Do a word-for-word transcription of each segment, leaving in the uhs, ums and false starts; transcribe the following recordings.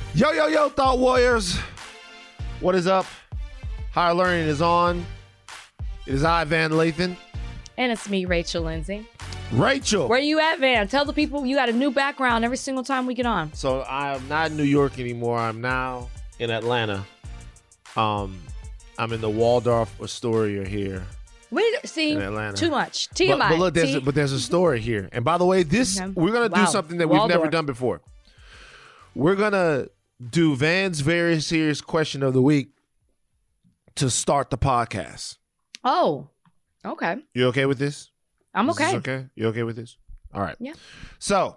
Yo, yo, yo, Thought Warriors. What is up? Higher Learning is on. It is I, Van Lathan. And it's me, Rachel Lindsay. Rachel. Where you at, Van? Tell the people you got a new background every single time we get on. So I'm not in New York anymore. I'm now in Atlanta. Um, I'm in the Waldorf Astoria here. Wait, see, in Atlanta. Too much. T M I. But, but look, there's a, but there's a story here. And by the way, this Okay. we're gonna Wow. do something that we've Waldorf. never done before. We're gonna do Van's very serious question of the week to start the podcast. Oh, okay. You okay with this? I'm Is this okay. okay? You okay with this? All right. Yeah. So,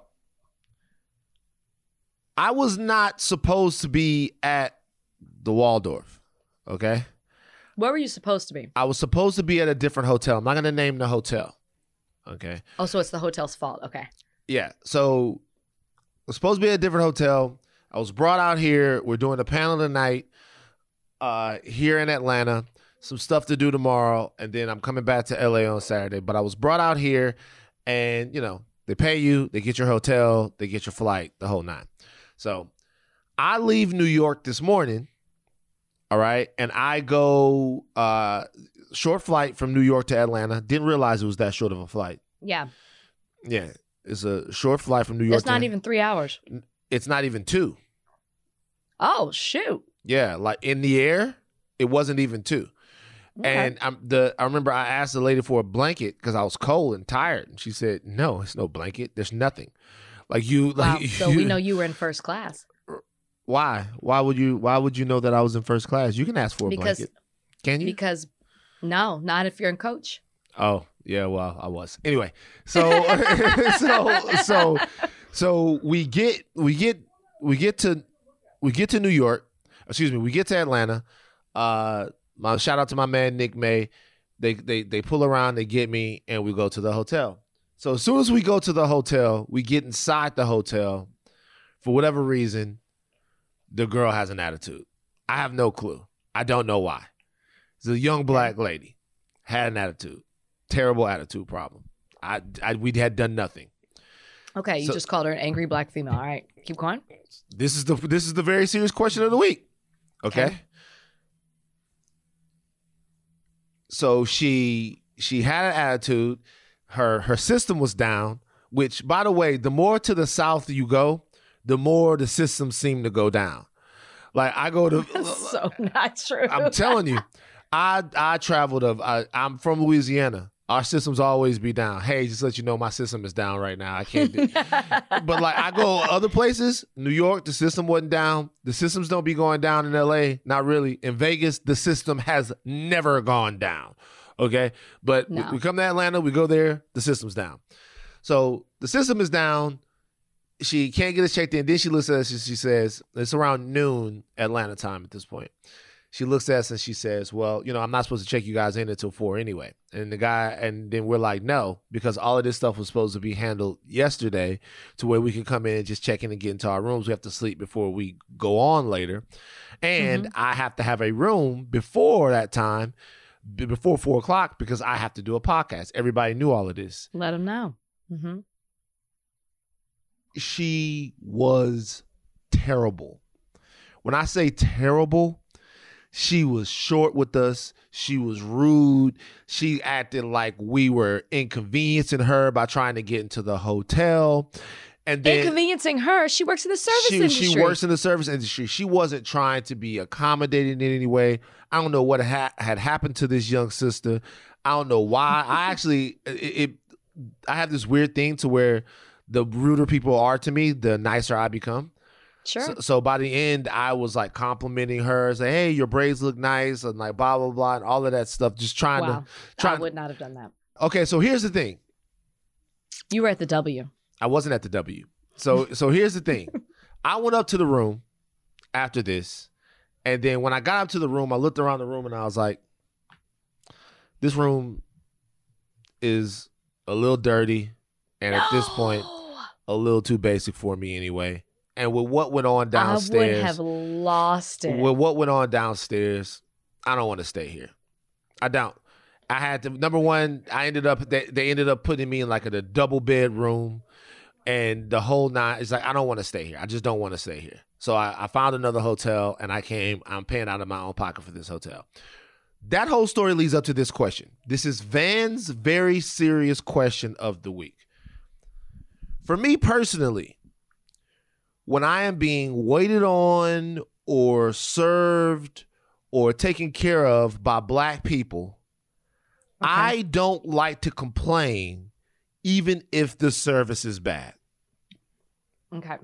I was not supposed to be at the Waldorf, okay? Where were you supposed to be? I was supposed to be at a different hotel. I'm not going to name the hotel, okay? Oh, so it's the hotel's fault. Okay. Yeah. So, I was supposed to be at a different hotel. I was brought out here. We're doing a panel tonight uh, here in Atlanta. Some stuff to do tomorrow, and then I'm coming back to L A on Saturday. But I was brought out here, and, you know, they pay you, they get your hotel, they get your flight, the whole nine. So I leave New York this morning, all right, and I go uh, short flight from New York to Atlanta. Didn't realize it was that short of a flight. Yeah. Yeah, it's a short flight from New York It's not to even three hours. It's not even two. Oh, shoot. Yeah, like in the air, it wasn't even two. Okay. And I'm the. I remember I asked the lady for a blanket because I was cold and tired, and she said, "No, it's no blanket. There's nothing." Like you, Wow. like So you, we know you were in first class. Why? Why would you? Why would you know that I was in first class? You can ask for a Because- blanket. Can you? Because, no, not if you're in coach. Oh yeah, well I was anyway. So so so so we get we get we get to we get to New York. Excuse me. We get to Atlanta. Uh, my shout out to my man Nick May. They they they pull around. They get me, and we go to the hotel. So as soon as we go to the hotel, we get inside the hotel. For whatever reason, the girl has an attitude. I have no clue. I don't know why. It's a young black lady had an attitude. Terrible attitude problem. I, I we had done nothing. Okay, you So- just called her an angry black female. All right, keep going. This is the this is the very serious question of the week. Okay. Okay. So she she had an attitude. Her her system was down. Which, by the way, the more to the south you go, the more the systems seem to go down. Like I go to. So not true. I'm telling you, I I traveled of I, I'm from Louisiana. Our systems always be down. Hey, just let you know my system is down right now. I can't do But like I go other places, New York, the system wasn't down. The systems don't be going down in L A, not really. In Vegas, the system has never gone down. Okay? But No. we, we come to Atlanta, we go there, the system's down. So the system is down. She can't get us checked in. Then she looks at us and she says, it's around noon Atlanta time at this point. She looks at us and she says, well, you know, I'm not supposed to check you guys in until four anyway. And the guy, and then we're like, no, because all of this stuff was supposed to be handled yesterday to where we could come in and just check in and get into our rooms. We have to sleep before we go on later. And I have to have a room before that time, b- before four o'clock, because I have to do a podcast. Everybody knew all of this. Let them know. Mm-hmm. She was terrible. When I say terrible, she was short with us. She was rude. She acted like we were inconveniencing her by trying to get into the hotel. And then Inconveniencing her. She works in the service she, industry. she works in the service industry. She wasn't trying to be accommodating in any way. I don't know what ha- had happened to this young sister. I don't know why. I actually, it, it, I have this weird thing to where the ruder people are to me, the nicer I become. Sure. So, so by the end, I was like complimenting her, say, "Hey, your braids look nice," and like blah blah blah, and all of that stuff. Just trying wow. to, trying. I would not have done that. Okay, so here's the thing. You were at the W. I wasn't at the W. So so here's the thing. I went up to the room after this, and then when I got up to the room, I looked around the room and I was like, "This room is a little dirty, and at this point, a little too basic for me anyway." And with what went on downstairs, I would have lost it. with what went on downstairs, I don't want to stay here. I don't. I had to. Number one, I ended up. They, they ended up putting me in like a, a double bedroom. And the whole nine is like, I don't want to stay here. I just don't want to stay here. So I, I found another hotel and I came. I'm paying out of my own pocket for this hotel. That whole story leads up to this question. This is Van's very serious question of the week. For me personally, when I am being waited on or served or taken care of by black people, okay. I don't like to complain even if the service is bad. Okay.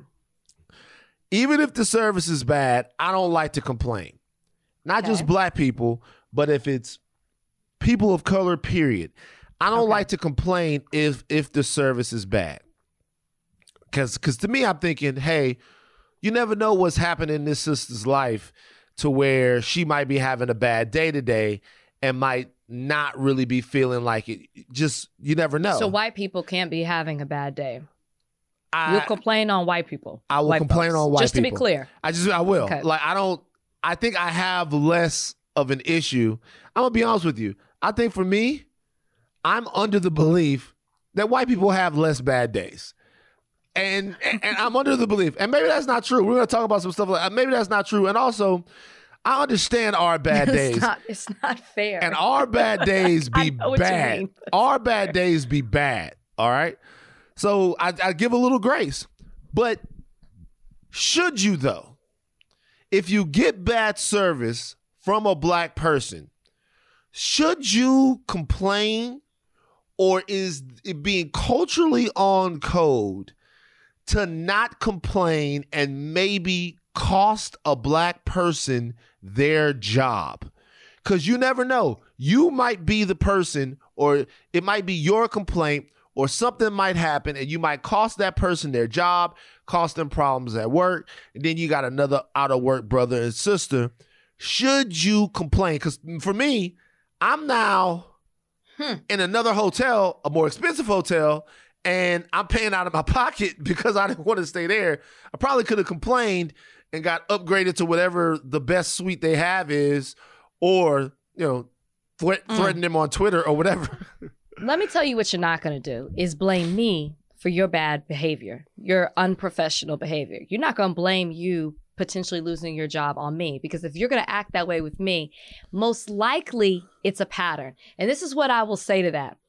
Even if the service is bad, I don't like to complain. Not okay. just black people, but if it's people of color, period. I don't okay. like to complain if if the service is bad. Because because to me, I'm thinking, hey, you never know what's happening in this sister's life to where she might be having a bad day today and might not really be feeling like it. Just, you never know. So white people can't be having a bad day. I, You'll complain on white people. I will complain folks. on white just people. Just to be clear. I just, I will. Okay. Like, I don't, I think I have less of an issue. I'm going to be honest with you. I think for me, I'm under the belief that white people have less bad days. And, and, and I'm under the belief, and maybe that's not true. We're going to talk about some stuff like that. Maybe that's not true. And also, I understand our bad days. It's not, it's not fair. And our bad days be bad. Our bad days be bad. All right. So I, I give a little grace. But should you, though, if you get bad service from a black person, should you complain, or is it being culturally on code to not complain and maybe cost a black person their job? Because you never know. You might be the person, or it might be your complaint, or something might happen and you might cost that person their job, cost them problems at work, and then you got another out of work brother and sister. Should you complain? Because for me, I'm now hmm. in another hotel, a more expensive hotel, and I'm paying out of my pocket because I didn't want to stay there. I probably could have complained and got upgraded to whatever the best suite they have is, or, you know, thre- mm. threaten them on Twitter or whatever. Let me tell you what you're not going to do is blame me for your bad behavior, your unprofessional behavior. You're not going to blame you potentially losing your job on me, because if you're going to act that way with me, most likely it's a pattern. And this is what I will say to that.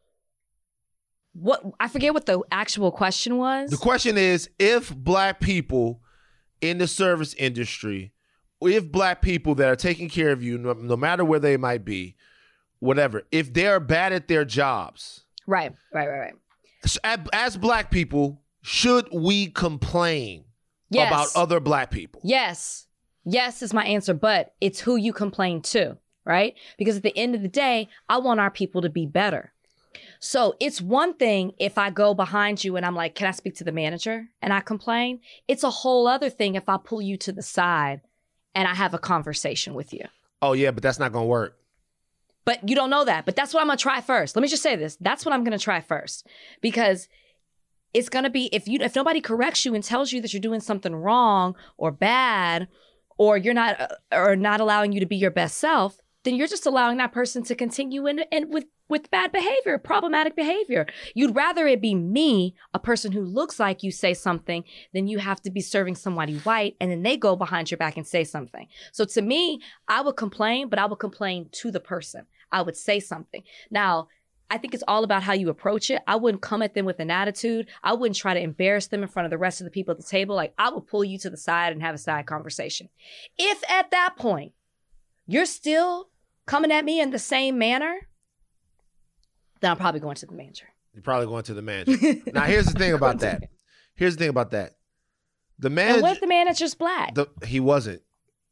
What I forget what the actual question was. The question is, if black people in the service industry, if black people that are taking care of you, no, no matter where they might be, whatever, if they're bad at their jobs. Right, right, right, right. As, as black people, should we complain yes. about other black people? Yes. Yes is my answer, but it's who you complain to, right? Because at the end of the day, I want our people to be better. So it's one thing if I go behind you and I'm like, can I speak to the manager? And I complain. It's a whole other thing if I pull you to the side and I have a conversation with you. Oh, yeah, but that's not going to work. But you don't know that. But that's what I'm going to try first. Let me just say this. That's what I'm going to try first. Because it's going to be, if you if nobody corrects you and tells you that you're doing something wrong or bad, or you're not, uh, or not allowing you to be your best self, then you're just allowing that person to continue in, in with, with bad behavior, problematic behavior. You'd rather it be me, a person who looks like you, say something, than you have to be serving somebody white and then they go behind your back and say something. So to me, I would complain, but I would complain to the person. I would say something. Now, I think it's all about how you approach it. I wouldn't come at them with an attitude. I wouldn't try to embarrass them in front of the rest of the people at the table. Like, I would pull you to the side and have a side conversation. If at that point, you're still coming at me in the same manner, then I'm probably going to the manager. You're probably going to the manager. Now, here's the thing about that. Here's the thing about that. The manager. And what if the manager's black? The, he wasn't.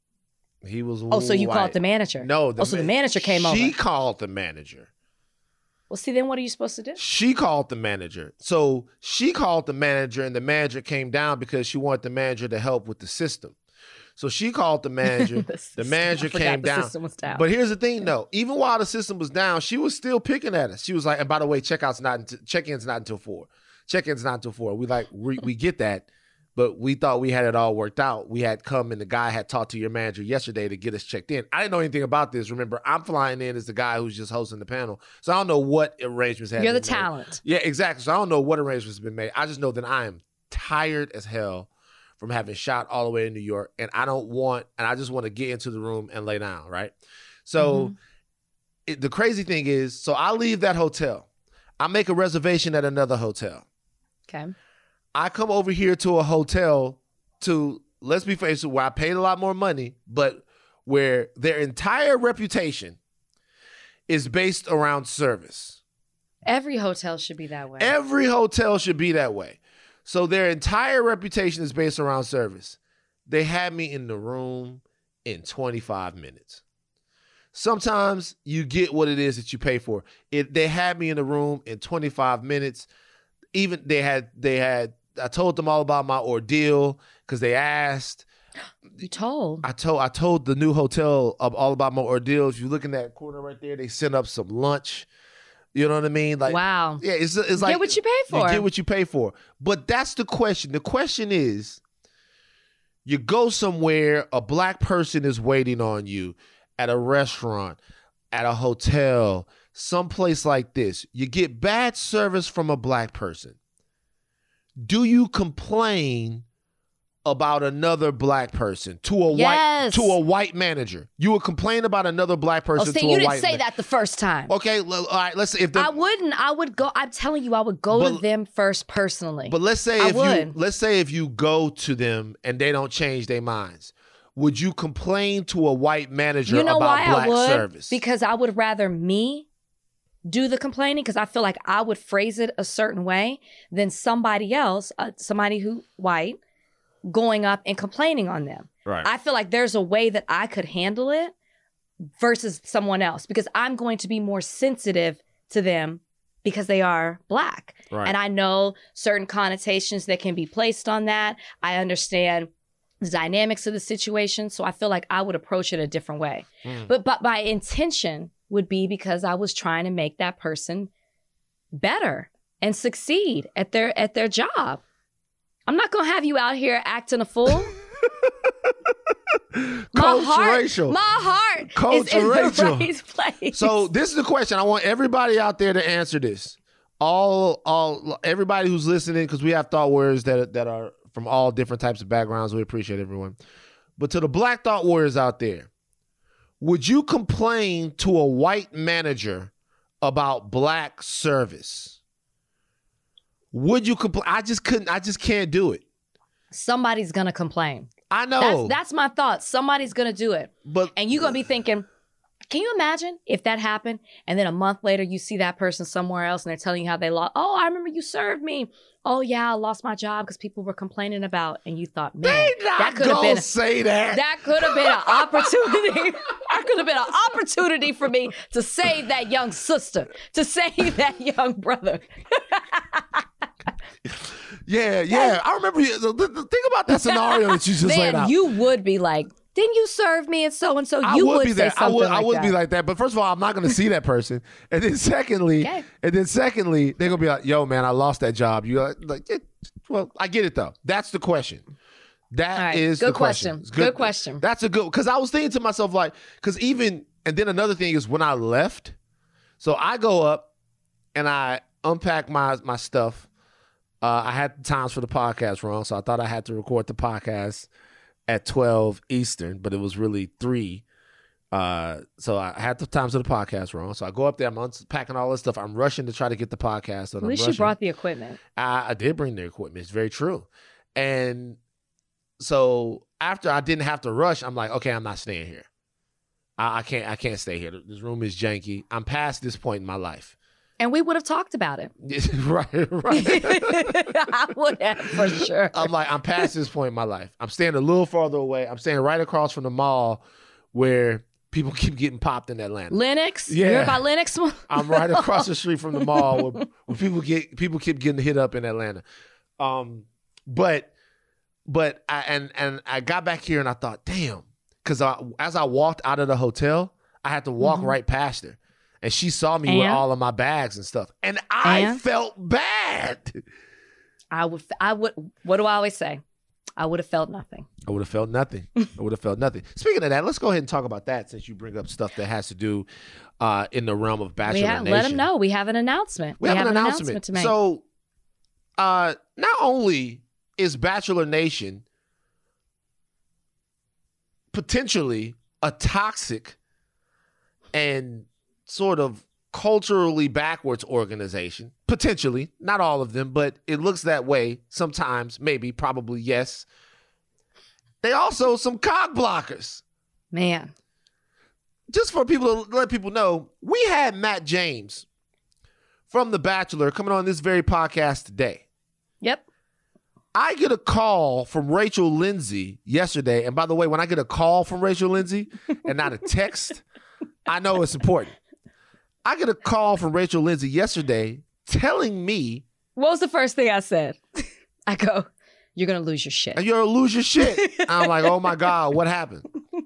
He was. Oh, so you white. called the manager? No. The oh, so ma- the manager came she over. She called the manager. Well, see, then what are you supposed to do? She called the manager. So she called the manager, and the manager came down because she wanted the manager to help with the system. So she called the manager. the, the manager came the down. System was down. But here's the thing, though. Even while the system was down, she was still picking at us. She was like, and by the way, checkout's not until, check-in's not until four. Check-in's not until four. We like we, we get that, but we thought we had it all worked out. We had come and the guy had talked to your manager yesterday to get us checked in. I didn't know anything about this. Remember, I'm flying in as the guy who's just hosting the panel. So I don't know what arrangements had You're been the made. talent. Yeah, exactly. So I don't know what arrangements have been made. I just know that I am tired as hell from having shot all the way in New York, and I don't want, and I just want to get into the room and lay down, right? So mm-hmm. it, the crazy thing is, so I leave that hotel. I make a reservation at another hotel. Okay. I come over here to a hotel to, let's be fair, where I paid a lot more money, but where their entire reputation is based around service. Every hotel should be that way. Every hotel should be that way. So their entire reputation is based around service. They had me in the room in twenty-five minutes. Sometimes you get what it is that you pay for. It, they had me in the room in twenty-five minutes. Even they had, they had, I told them all about my ordeal because they asked. You told? I told, I told the new hotel all about my ordeal. If you look in that corner right there, they sent up some lunch. You know what I mean? Like, wow. Yeah, it's, it's like. Get what you pay for. You get what you pay for. But that's the question. The question is, you go somewhere, a black person is waiting on you at a restaurant, at a hotel, someplace like this. You get bad service from a black person. Do you complain about another black person to a yes. white to a white manager? You would complain about another black person oh, see, to you a didn't white say man- that the first time. Okay, all right. Let's say if the, I wouldn't. I would go. I'm telling you, I would go but, to them first personally. But let's say I if would. you let's say if you go to them and they don't change their minds, would you complain to a white manager you know about why black I would? service? Because I would rather me do the complaining, because I feel like I would phrase it a certain way than somebody else, uh, somebody who white, going up and complaining on them. Right. I feel like there's a way that I could handle it versus someone else, because I'm going to be more sensitive to them because they are black. Right. And I know certain connotations that can be placed on that. I understand the dynamics of the situation. So I feel like I would approach it a different way. Mm. But but my intention would be because I was trying to make that person better and succeed at their at their job. I'm not gonna have you out here acting a fool. my Coach heart, Rachel. my heart Coach is in Rachel. the right place. So this is the question. I want everybody out there to answer this. All, all, everybody who's listening, because we have thought warriors that that are from all different types of backgrounds. We appreciate everyone. But to the black thought warriors out there, would you complain to a white manager about black service? Would you complain? I just couldn't. I just can't do it. Somebody's gonna complain. I know. That's, that's my thought. Somebody's gonna do it. But and you're gonna be thinking, can you imagine if that happened? And then a month later, you see that person somewhere else, and they're telling you how they lost. Oh, I remember you served me. Oh yeah, I lost my job because people were complaining about. And you thought, man, they not that could have been say that. That could have been an opportunity. That could have been an opportunity for me to save that young sister, to save that young brother. Yeah, yeah. I remember you. The, the, think about that scenario that you just Man, laid out. You would be like, didn't you serve me and so and so? I You would would be say that. something I would. like I would that. be like that. But first of all, I'm not going to see that person. And then secondly, Okay. and then secondly, they're gonna be like, "Yo, man, I lost that job." You like, like it, well, I get it though. That's the question. That All right. is Good the question. question. It's Good question. That's a good, because I was thinking to myself like, because even and then another thing is when I left, so I go up and I unpack my my stuff. Uh, I had the times for the podcast wrong, so I thought I had to record the podcast at twelve Eastern, but it was really three. Uh, so I had the times of the podcast wrong. So I go up there, I'm unpacking all this stuff. I'm rushing to try to get the podcast. At least you brought the equipment. I, I did bring the equipment. It's very true. And so after I didn't have to rush, I'm like, okay, I'm not staying here. I, I can't. I can't stay here. This room is janky. I'm past this point in my life. And we would have talked about it. right, right. I would have, for sure. I'm like, I'm past this point in my life. I'm staying a little farther away. I'm staying right across from the mall where people keep getting popped in Atlanta. Linux? Yeah. You're by Linux? I'm right across the street from the mall where, where people get people keep getting hit up in Atlanta. Um, but but I and and I got back here and I thought, damn, because as I walked out of the hotel, I had to walk mm-hmm. right past her. And she saw me and? with all of my bags and stuff. And I and? felt bad. I would, I would, what do I always say? I would have felt nothing. I would have felt nothing. I would have felt nothing. Speaking of that, let's go ahead and talk about that since you bring up stuff that has to do uh, in the realm of Bachelor have, Nation. Let them know. We have an announcement. We, we have, have an, an announcement. announcement to make. So uh, not only is Bachelor Nation potentially a toxic and sort of culturally backwards organization? Potentially, not all of them, but it looks that way sometimes, maybe, probably, yes. They also some cog blockers. Man. Just for people to let people know, we had Matt James from The Bachelor coming on this very podcast today. Yep. I get a call from Rachel Lindsay yesterday. And by the way, when I get a call from Rachel Lindsay and not a text, I know it's important. I get a call from Rachel Lindsay yesterday telling me. What was the first thing I said? I go, you're going to lose your shit. And you're going to lose your shit. I'm like, oh my God, what happened?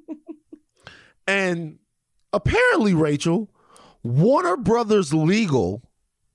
And apparently, Rachel, Warner Brothers Legal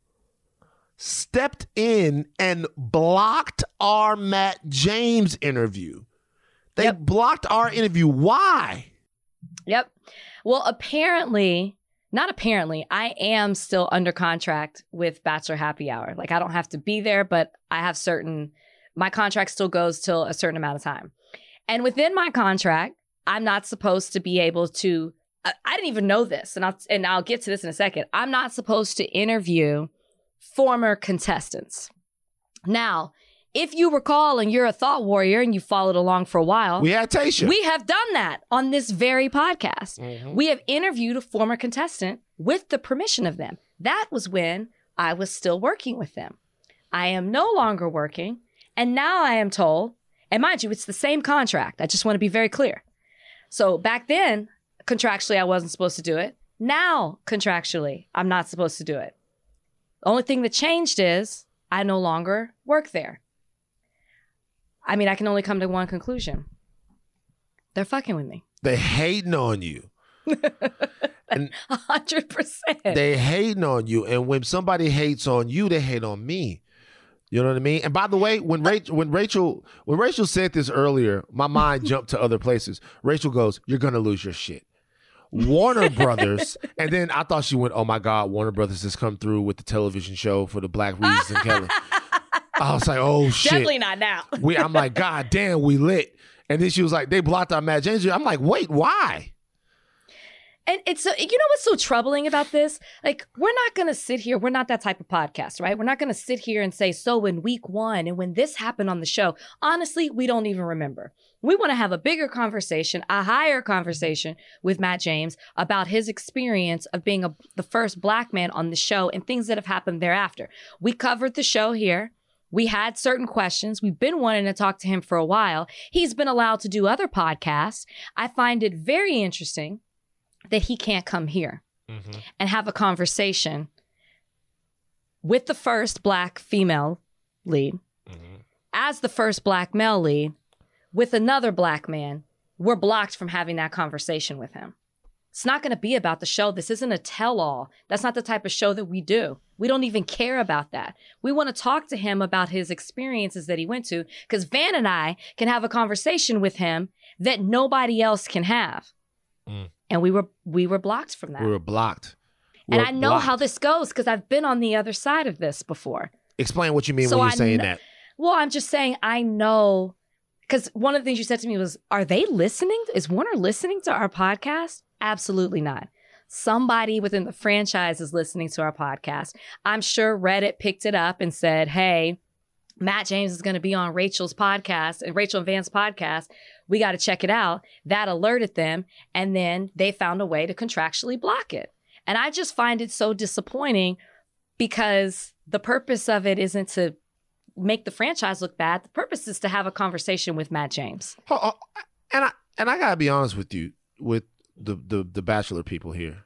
stepped in and blocked our Matt James interview. They Yep. blocked our interview. Why? Yep. Well, apparently, not apparently, I am still under contract with Bachelor Happy Hour. Like, I don't have to be there, but I have certain, my contract still goes till a certain amount of time. And within my contract, I'm not supposed to be able to, I, I didn't even know this, and I'll, and I'll get to this in a second. I'm not supposed to interview former contestants. Now, if you recall and you're a thought warrior and you followed along for a while, We had Tayshia. we have done that on this very podcast. Mhm. We have interviewed a former contestant with the permission of them. That was when I was still working with them. I am no longer working. And now I am told, and mind you, it's the same contract. I just want to be very clear. So back then, contractually, I wasn't supposed to do it. Now, contractually, I'm not supposed to do it. The only thing that changed is I no longer work there. I mean, I can only come to one conclusion. They're fucking with me. They hating on you. And A hundred percent. they hating on you. And when somebody hates on you, they hate on me. You know what I mean? And by the way, when Rachel, when Rachel, when Rachel said this earlier, my mind jumped to other places. Rachel goes, "You're gonna lose your shit." Warner Brothers, and then I thought she went, "Oh my God, Warner Brothers has come through with the television show for the Black Reeves and Kelly." I was like, "Oh shit!" Definitely not now. We, I'm like, "God damn, we lit." And then she was like, "They blocked our Matt James." I'm like, "Wait, why?" And it's, so, you know what's so troubling about this? Like, we're not going to sit here. We're not that type of podcast, right? We're not going to sit here and say, so in week one and when this happened on the show, honestly, we don't even remember. We want to have a bigger conversation, a higher conversation with Matt James about his experience of being a, the first Black man on the show and things that have happened thereafter. We covered the show here. We had certain questions. We've been wanting to talk to him for a while. He's been allowed to do other podcasts. I find it very interesting that he can't come here mm-hmm. and have a conversation with the first Black female lead, mm-hmm. as the first Black male lead, with another Black man. We're blocked from having that conversation with him. It's not going to be about the show. This isn't a tell-all. That's not the type of show that we do. We don't even care about that. We want to talk to him about his experiences that he went to, because Van and I can have a conversation with him that nobody else can have. Mm. And we were we were blocked from that. We were blocked. We and were I know blocked. how this goes because I've been on the other side of this before. Explain what you mean So when you're I saying kn- that. Well, I'm just saying I know, because one of the things you said to me was, are they listening? Is Warner listening to our podcast? Absolutely not. Somebody within the franchise is listening to our podcast. I'm sure Reddit picked it up and said, hey, Matt James is going to be on Rachel's podcast and Rachel and Van's podcast. We got to check it out. That alerted them. And then they found a way to contractually block it. And I just find it so disappointing because the purpose of it isn't to make the franchise look bad. The purpose is to have a conversation with Matt James. Oh, oh, and I and I gotta be honest with you, with the the the Bachelor people here.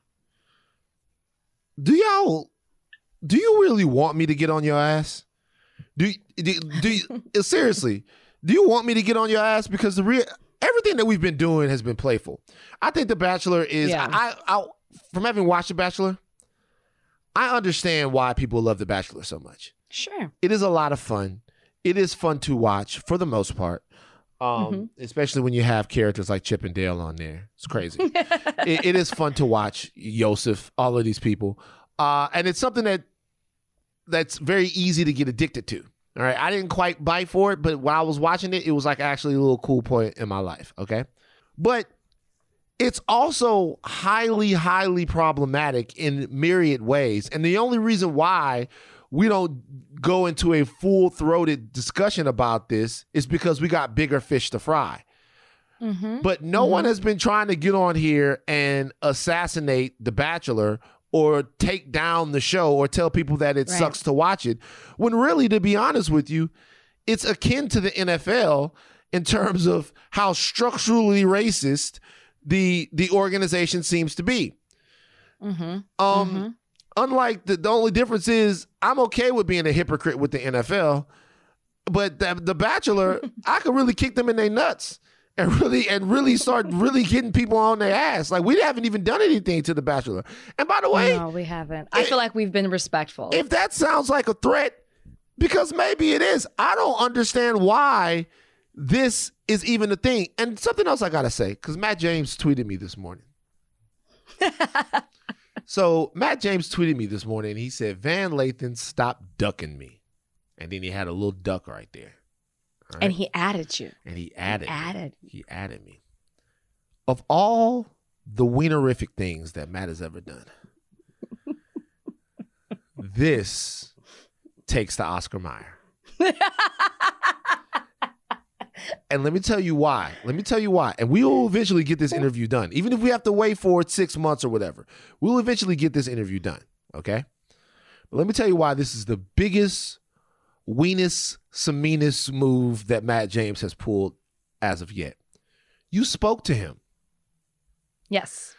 Do y'all do you really want me to get on your ass? Do do, do you, seriously? Do you want me to get on your ass? Because the real everything that we've been doing has been playful. I think The Bachelor is. Yeah. I, I from having watched The Bachelor, I understand why people love The Bachelor so much. Sure. It is a lot of fun. It is fun to watch for the most part, um, mm-hmm. especially when you have characters like Chip and Dale on there. It's crazy. it, it is fun to watch Yosef, all of these people, uh, and it's something that that's very easy to get addicted to. All right. I didn't quite bite for it, but while I was watching it, it was like actually a little cool point in my life. Okay. But it's also highly, highly problematic in myriad ways. And the only reason why we don't go into a full-throated discussion about this is because we got bigger fish to fry. Mm-hmm. But no mm-hmm. one has been trying to get on here and assassinate The Bachelor or take down the show or tell people that it right. sucks to watch it. When really, to be honest with you, it's akin to the N F L in terms of how structurally racist the the organization seems to be. Mm-hmm. Um, mm-hmm. Unlike the, the only difference is I'm okay with being a hypocrite with the N F L, but the, the Bachelor, I could really kick them in their nuts and really and really start really getting people on their ass. Like we haven't even done anything to the Bachelor. And by the way, no, we haven't. I it, feel like we've been respectful. If that sounds like a threat, because maybe it is, I don't understand why this is even a thing. And something else I gotta say, because Matt James tweeted me this morning. So Matt James tweeted me this morning. He said, Van Lathan, stop ducking me. And then he had a little duck right there. Right? And he added you. And he added he me. added. He added me. Of all the wienerific things that Matt has ever done, this takes to Oscar Mayer. And let me tell you why. Let me tell you why. And we will eventually get this interview done. Even if we have to wait for it six months or whatever, we'll eventually get this interview done. Okay? But let me tell you why this is the biggest, weenest, semenest move that Matt James has pulled as of yet. You spoke to him. Yes.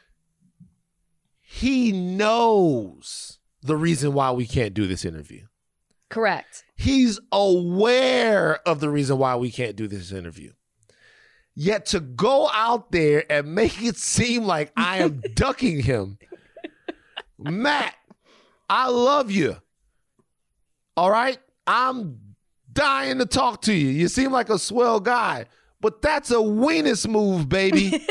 He knows the reason why we can't do this interview. Correct. He's aware of the reason why we can't do this interview. Yet to go out there and make it seem like I am ducking him. Matt, I love you. All right? I'm dying to talk to you. You seem like a swell guy. But that's a weenus move, baby.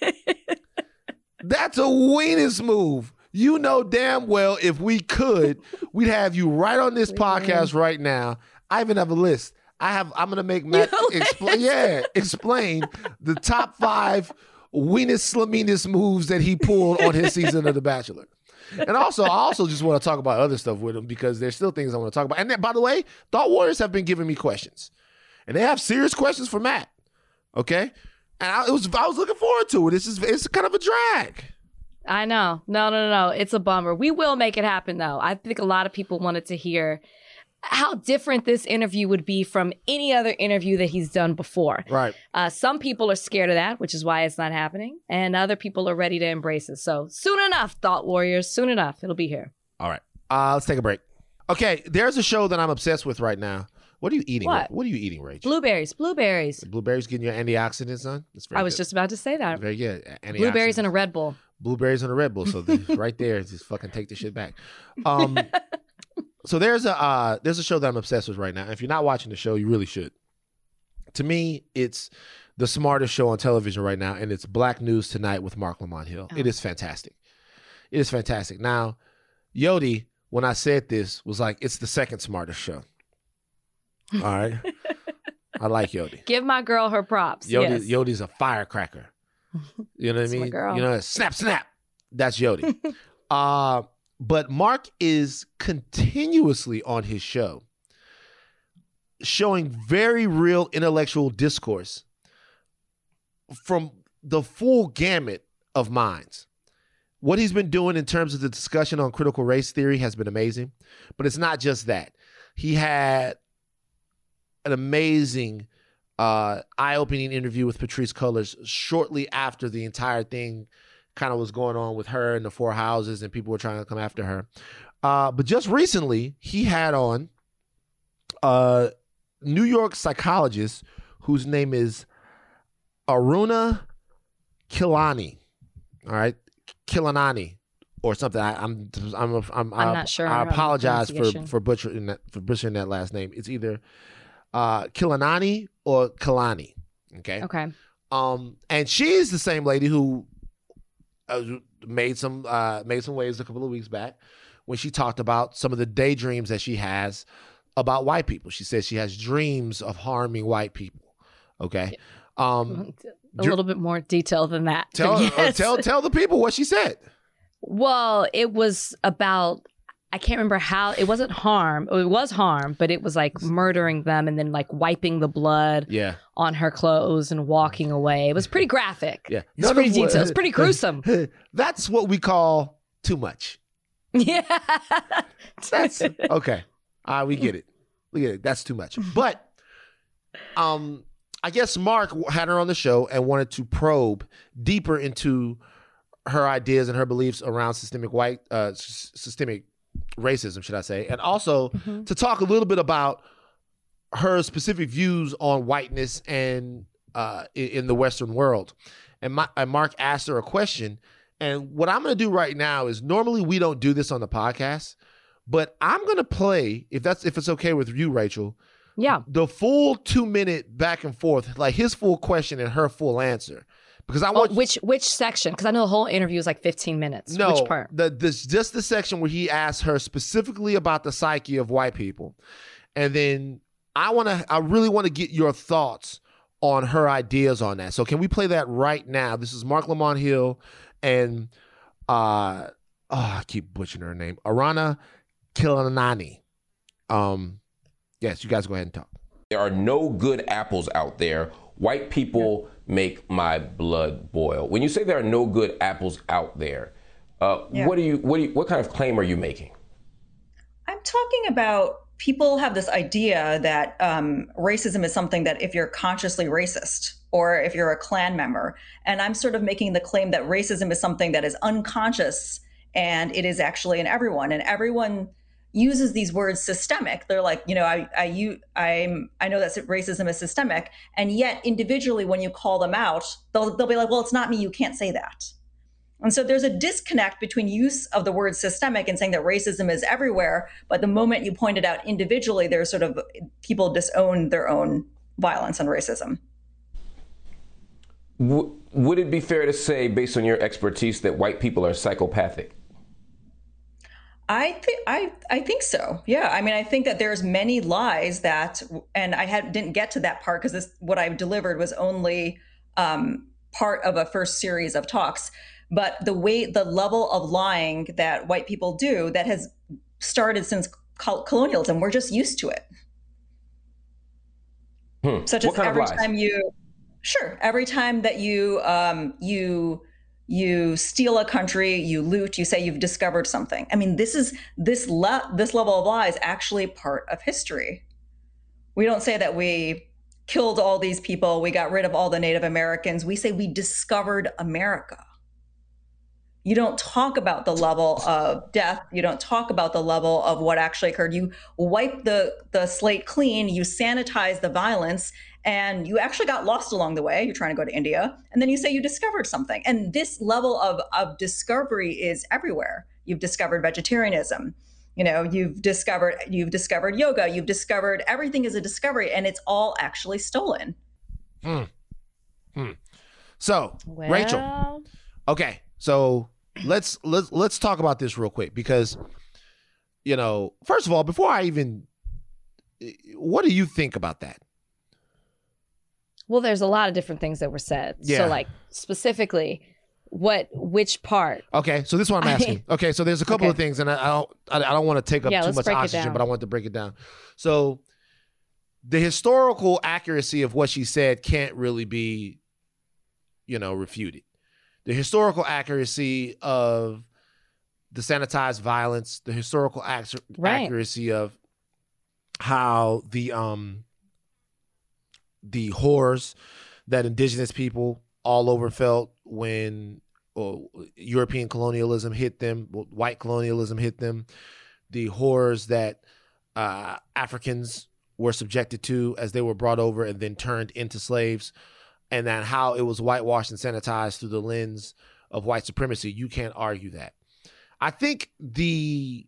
That's a weenus move. You know damn well if we could, we'd have you right on this podcast right now. I even have a list. I have. I'm gonna make Matt explain. Yeah, explain the top five weenus slaminus moves that he pulled on his season of The Bachelor. And also, I also just want to talk about other stuff with him because there's still things I want to talk about. And then, by the way, Thought Warriors have been giving me questions, and they have serious questions for Matt. Okay, and I, it was I was looking forward to it. It's just it's kind of a drag. I know. No, no, no, no. It's a bummer. We will make it happen, though. I think a lot of people wanted to hear how different this interview would be from any other interview that he's done before. Right. Uh, some people are scared of that, which is why it's not happening. And other people are ready to embrace it. So soon enough, Thought Warriors, soon enough, it'll be here. All right. Uh, let's take a break. Okay, there's a show that I'm obsessed with right now. What are you eating? What? What are you eating, Rach? Blueberries. Blueberries. The blueberries getting your antioxidants on? That's very I was good. just about to say that. Very good. Blueberries and a Red Bull. Blueberries and a Red Bull. So the, right there, just fucking take the shit back. Um, so there's a uh, there's a show that I'm obsessed with right now. If you're not watching the show, you really should. To me, it's the smartest show on television right now, and it's Black News Tonight with Mark Lamont Hill. Oh. It is fantastic. It is fantastic. Now, Yodi, when I said this, was like, it's the second smartest show. All right. I like Yodi. Give my girl her props. Yodi, yes. Yodi's a firecracker. You know what I mean? My girl. You know, snap, snap. That's Yodi. uh, but Mark is continuously on his show showing very real intellectual discourse from the full gamut of minds. What he's been doing in terms of the discussion on critical race theory has been amazing. But it's not just that. He had an amazing uh, eye-opening interview with Patrisse Cullors shortly after the entire thing kind of was going on with her and the four houses and people were trying to come after her. Uh, but just recently, he had on a New York psychologist whose name is Aruna Kilani. All right? Kilanani or something. I, I'm I'm I'm, I'm, I'm not sure. I apologize for for butchering that for butchering that last name. It's either uh, Kilanani or Kalani. Okay. Okay. Um, and she's the same lady who uh, made some uh, made some waves a couple of weeks back when she talked about some of the daydreams that she has about white people. She says she has dreams of harming white people. Okay. Um, a little bit more detail than that. Tell, yes. uh, tell, tell the people what she said. Well, it was about, I can't remember how, it wasn't harm. It was harm, but it was like murdering them and then like wiping the blood yeah. on her clothes and walking away. It was pretty graphic. Yeah. It's pretty detailed. It's pretty gruesome. That's what we call too much. Yeah. That's okay. All right, we get it. We get it. That's too much. But um, I guess Mark had her on the show and wanted to probe deeper into her ideas and her beliefs around systemic white, uh, s- systemic racism, should I say, and also mm-hmm. to talk a little bit about her specific views on whiteness and uh, in, in the Western world. And, my, and Mark asked her a question. And what I'm going to do right now is normally we don't do this on the podcast, but I'm going to play, if that's if it's okay with you, Rachel, yeah, the full two minute back and forth, like his full question and her full answer. Because I want oh, which which section? Because I know the whole interview is like fifteen minutes. No, which part? The this just the section where he asked her specifically about the psyche of white people, and then I want to. I really want to get your thoughts on her ideas on that. So can we play that right now? This is Marc Lamont Hill and uh, oh, I keep butchering her name, Arana Kilanani. Um, yes, you guys go ahead and talk. There are no good apples out there. White people yeah. make my blood boil. When you say there are no good apples out there, uh, yeah. what do you what do you, what kind of claim are you making? I'm talking about people have this idea that um, racism is something that if you're consciously racist or if you're a Klan member, and I'm sort of making the claim that racism is something that is unconscious and it is actually in everyone, and everyone uses these words systemic. They're like, you know, I, I, you, I'm, I know that racism is systemic, and yet individually, when you call them out, they'll, they'll be like, well, it's not me. You can't say that. And so there's a disconnect between use of the word systemic and saying that racism is everywhere. But the moment you point it out individually, there's sort of people disown their own violence and racism. W- would it be fair to say, based on your expertise, that white people are psychopathic? I think I I think so. Yeah. I mean, I think that there's many lies that, and I had didn't get to that part because this what I delivered was only um, part of a first series of talks. But the way the level of lying that white people do that has started since col- colonialism, we're just used to it. Hmm. Such as every time you, sure, every time that you um, you. You steal a country, you loot, you say you've discovered something. I mean, this is this le- this level of lie is actually part of history. We don't say that we killed all these people, we got rid of all the Native Americans. We say we discovered America. You don't talk about the level of death. You don't talk about the level of what actually occurred. You wipe the, the slate clean, you sanitize the violence, and you actually got lost along the way. You're trying to go to India, and then you say you discovered something. And this level of, of discovery is everywhere. You've discovered vegetarianism. You know, you've discovered you've discovered yoga. You've discovered everything is a discovery, and it's all actually stolen. Hmm. Hmm. So, well... Rachel. Okay, so let's let's let's talk about this real quick because, you know, first of all, before I even, what do you think about that? Well, there's a lot of different things that were said. Yeah. So, like, specifically, what, which part? Okay, so this is what I'm asking. Okay, so there's a couple okay. of things, and I, I don't, I, I don't want to take up yeah, too much oxygen, but I want to break it down. So, the historical accuracy of what she said can't really be, you know, refuted. The historical accuracy of the sanitized violence, the historical ac- right. accuracy of how the um. the horrors that indigenous people all over felt when uh, European colonialism hit them, white colonialism hit them, the horrors that uh, Africans were subjected to as they were brought over and then turned into slaves, and then how it was whitewashed and sanitized through the lens of white supremacy. You can't argue that. I think the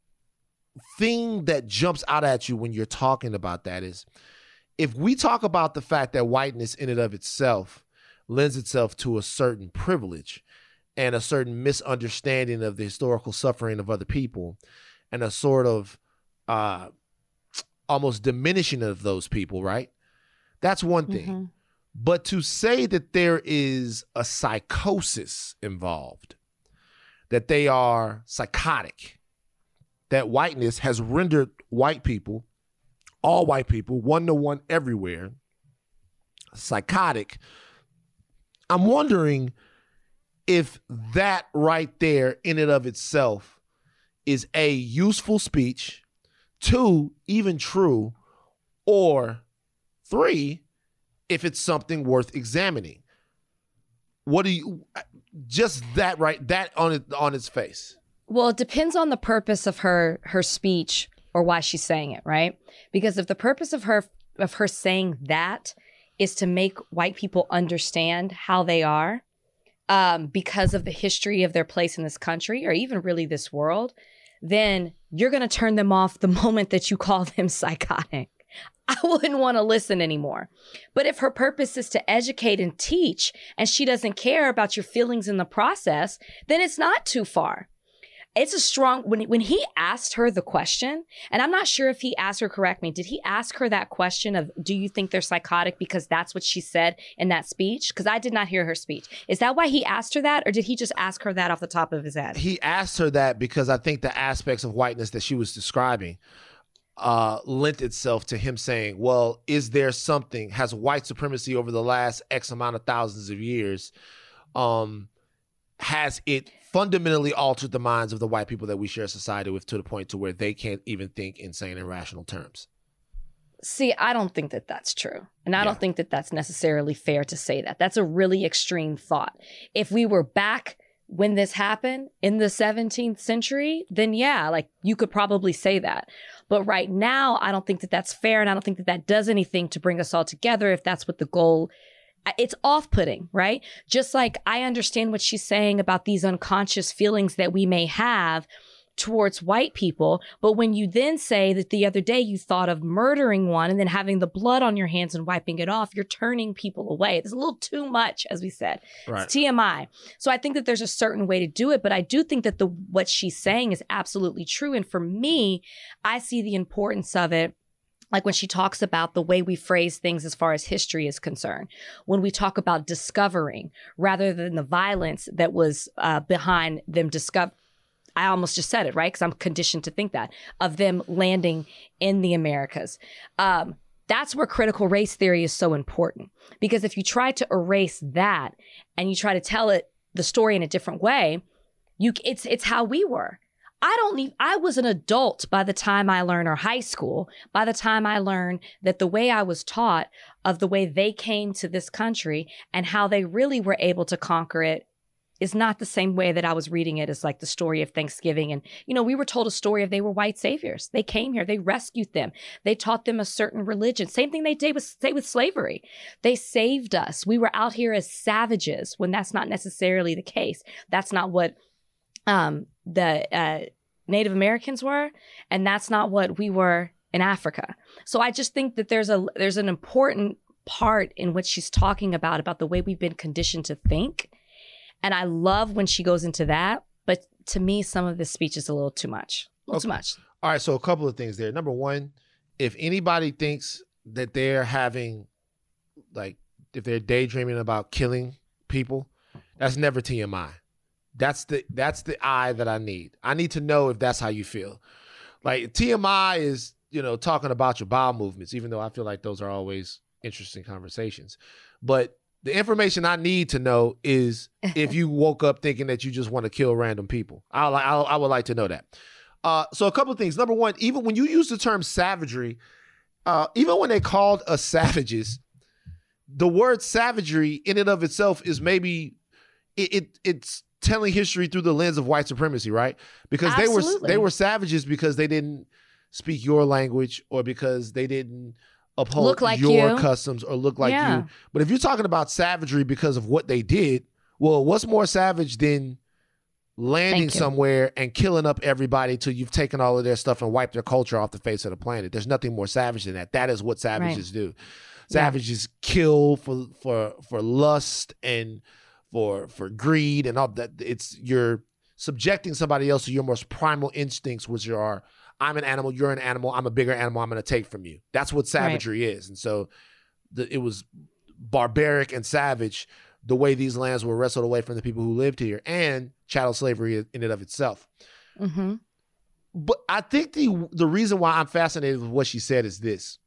thing that jumps out at you when you're talking about that is, if we talk about the fact that whiteness in and of itself lends itself to a certain privilege and a certain misunderstanding of the historical suffering of other people and a sort of uh, almost diminishing of those people, right? That's one thing. Mm-hmm. But to say that there is a psychosis involved, that they are psychotic, that whiteness has rendered white people, all white people, one-to-one everywhere, psychotic, I'm wondering if that right there in and of itself is A, useful speech, two, even true, or three, if it's something worth examining. What do you, just that right, that on it, on its face? Well, it depends on the purpose of her her speech or why she's saying it, right? Because if the purpose of her of her saying that is to make white people understand how they are um, because of the history of their place in this country or even really this world, then you're going to turn them off the moment that you call them psychotic. I wouldn't want to listen anymore. But if her purpose is to educate and teach and she doesn't care about your feelings in the process, then it's not too far. It's a strong, when, when he asked her the question, and I'm not sure if he asked her, correct me, did he ask her that question of, do you think they're psychotic because that's what she said in that speech? Because I did not hear her speech. Is that why he asked her that, or did he just ask her that off the top of his head? He asked her that because I think the aspects of whiteness that she was describing uh, lent itself to him saying, well, is there something, has white supremacy over the last X amount of thousands of years, um, has it fundamentally altered the minds of the white people that we share society with to the point to where they can't even think in sane and rational terms? See, I don't think that that's true. And I Yeah. don't think that that's necessarily fair to say that. That's a really extreme thought. If we were back when this happened in the seventeenth century, then yeah, like you could probably say that. But right now, I don't think that that's fair. And I don't think that that does anything to bring us all together if that's what the goal. It's off-putting, right? Just like I understand what she's saying about these unconscious feelings that we may have towards white people. But when you then say that the other day you thought of murdering one and then having the blood on your hands and wiping it off, you're turning people away. There's a little too much, as we said. Right. It's T M I. So I think that there's a certain way to do it, but I do think that the what she's saying is absolutely true. And for me, I see the importance of it. Like when she talks about the way we phrase things as far as history is concerned, when we talk about discovering rather than the violence that was uh, behind them discover. I almost just said it, right? Because I'm conditioned to think that of them landing in the Americas. Um, that's where critical race theory is so important, because if you try to erase that and you try to tell it the story in a different way, you it's it's how we were. I don't need, I was an adult by the time I learned, or high school, by the time I learned that the way I was taught of the way they came to this country and how they really were able to conquer it is not the same way that I was reading it as like the story of Thanksgiving. And, you know, we were told a story of they were white saviors. They came here, they rescued them. They taught them a certain religion. Same thing they did with, say, with slavery. They saved us. We were out here as savages when that's not necessarily the case. That's not what um, the uh, Native Americans were. And that's not what we were in Africa. So I just think that there's a there's an important part in which she's talking about, about the way we've been conditioned to think. And I love when she goes into that. But to me, some of this speech is a little too much. A little Okay. too much. All right, so a couple of things there. Number one, if anybody thinks that they're having, like, if they're daydreaming about killing people, that's never T M I. That's the that's the eye that I need. I need to know if that's how you feel. Like, T M I is, you know, talking about your bowel movements, even though I feel like those are always interesting conversations. But the information I need to know is if you woke up thinking that you just want to kill random people. I I, I would like to know that. Uh, so a couple of things. Number one, even when you use the term savagery, uh, even when they called us savages, the word savagery in and of itself is maybe it, it it's telling history through the lens of white supremacy, right? Because Absolutely. they were they were savages because they didn't speak your language, or because they didn't uphold Look like your you. customs or look like Yeah. you. But if you're talking about savagery because of what they did, well, what's more savage than landing Thank you. somewhere and killing up everybody till you've taken all of their stuff and wiped their culture off the face of the planet? There's nothing more savage than that. That is what savages do. Savages kill for for for lust and for for greed and all that. It's you're subjecting somebody else to your most primal instincts, which are I'm an animal, you're an animal, I'm a bigger animal, I'm going to take from you. That's what savagery right. is. And so the, it was barbaric and savage the way these lands were wrestled away from the people who lived here, and chattel slavery in and of itself. Mm-hmm. But I think the the reason why I'm fascinated with what she said is this.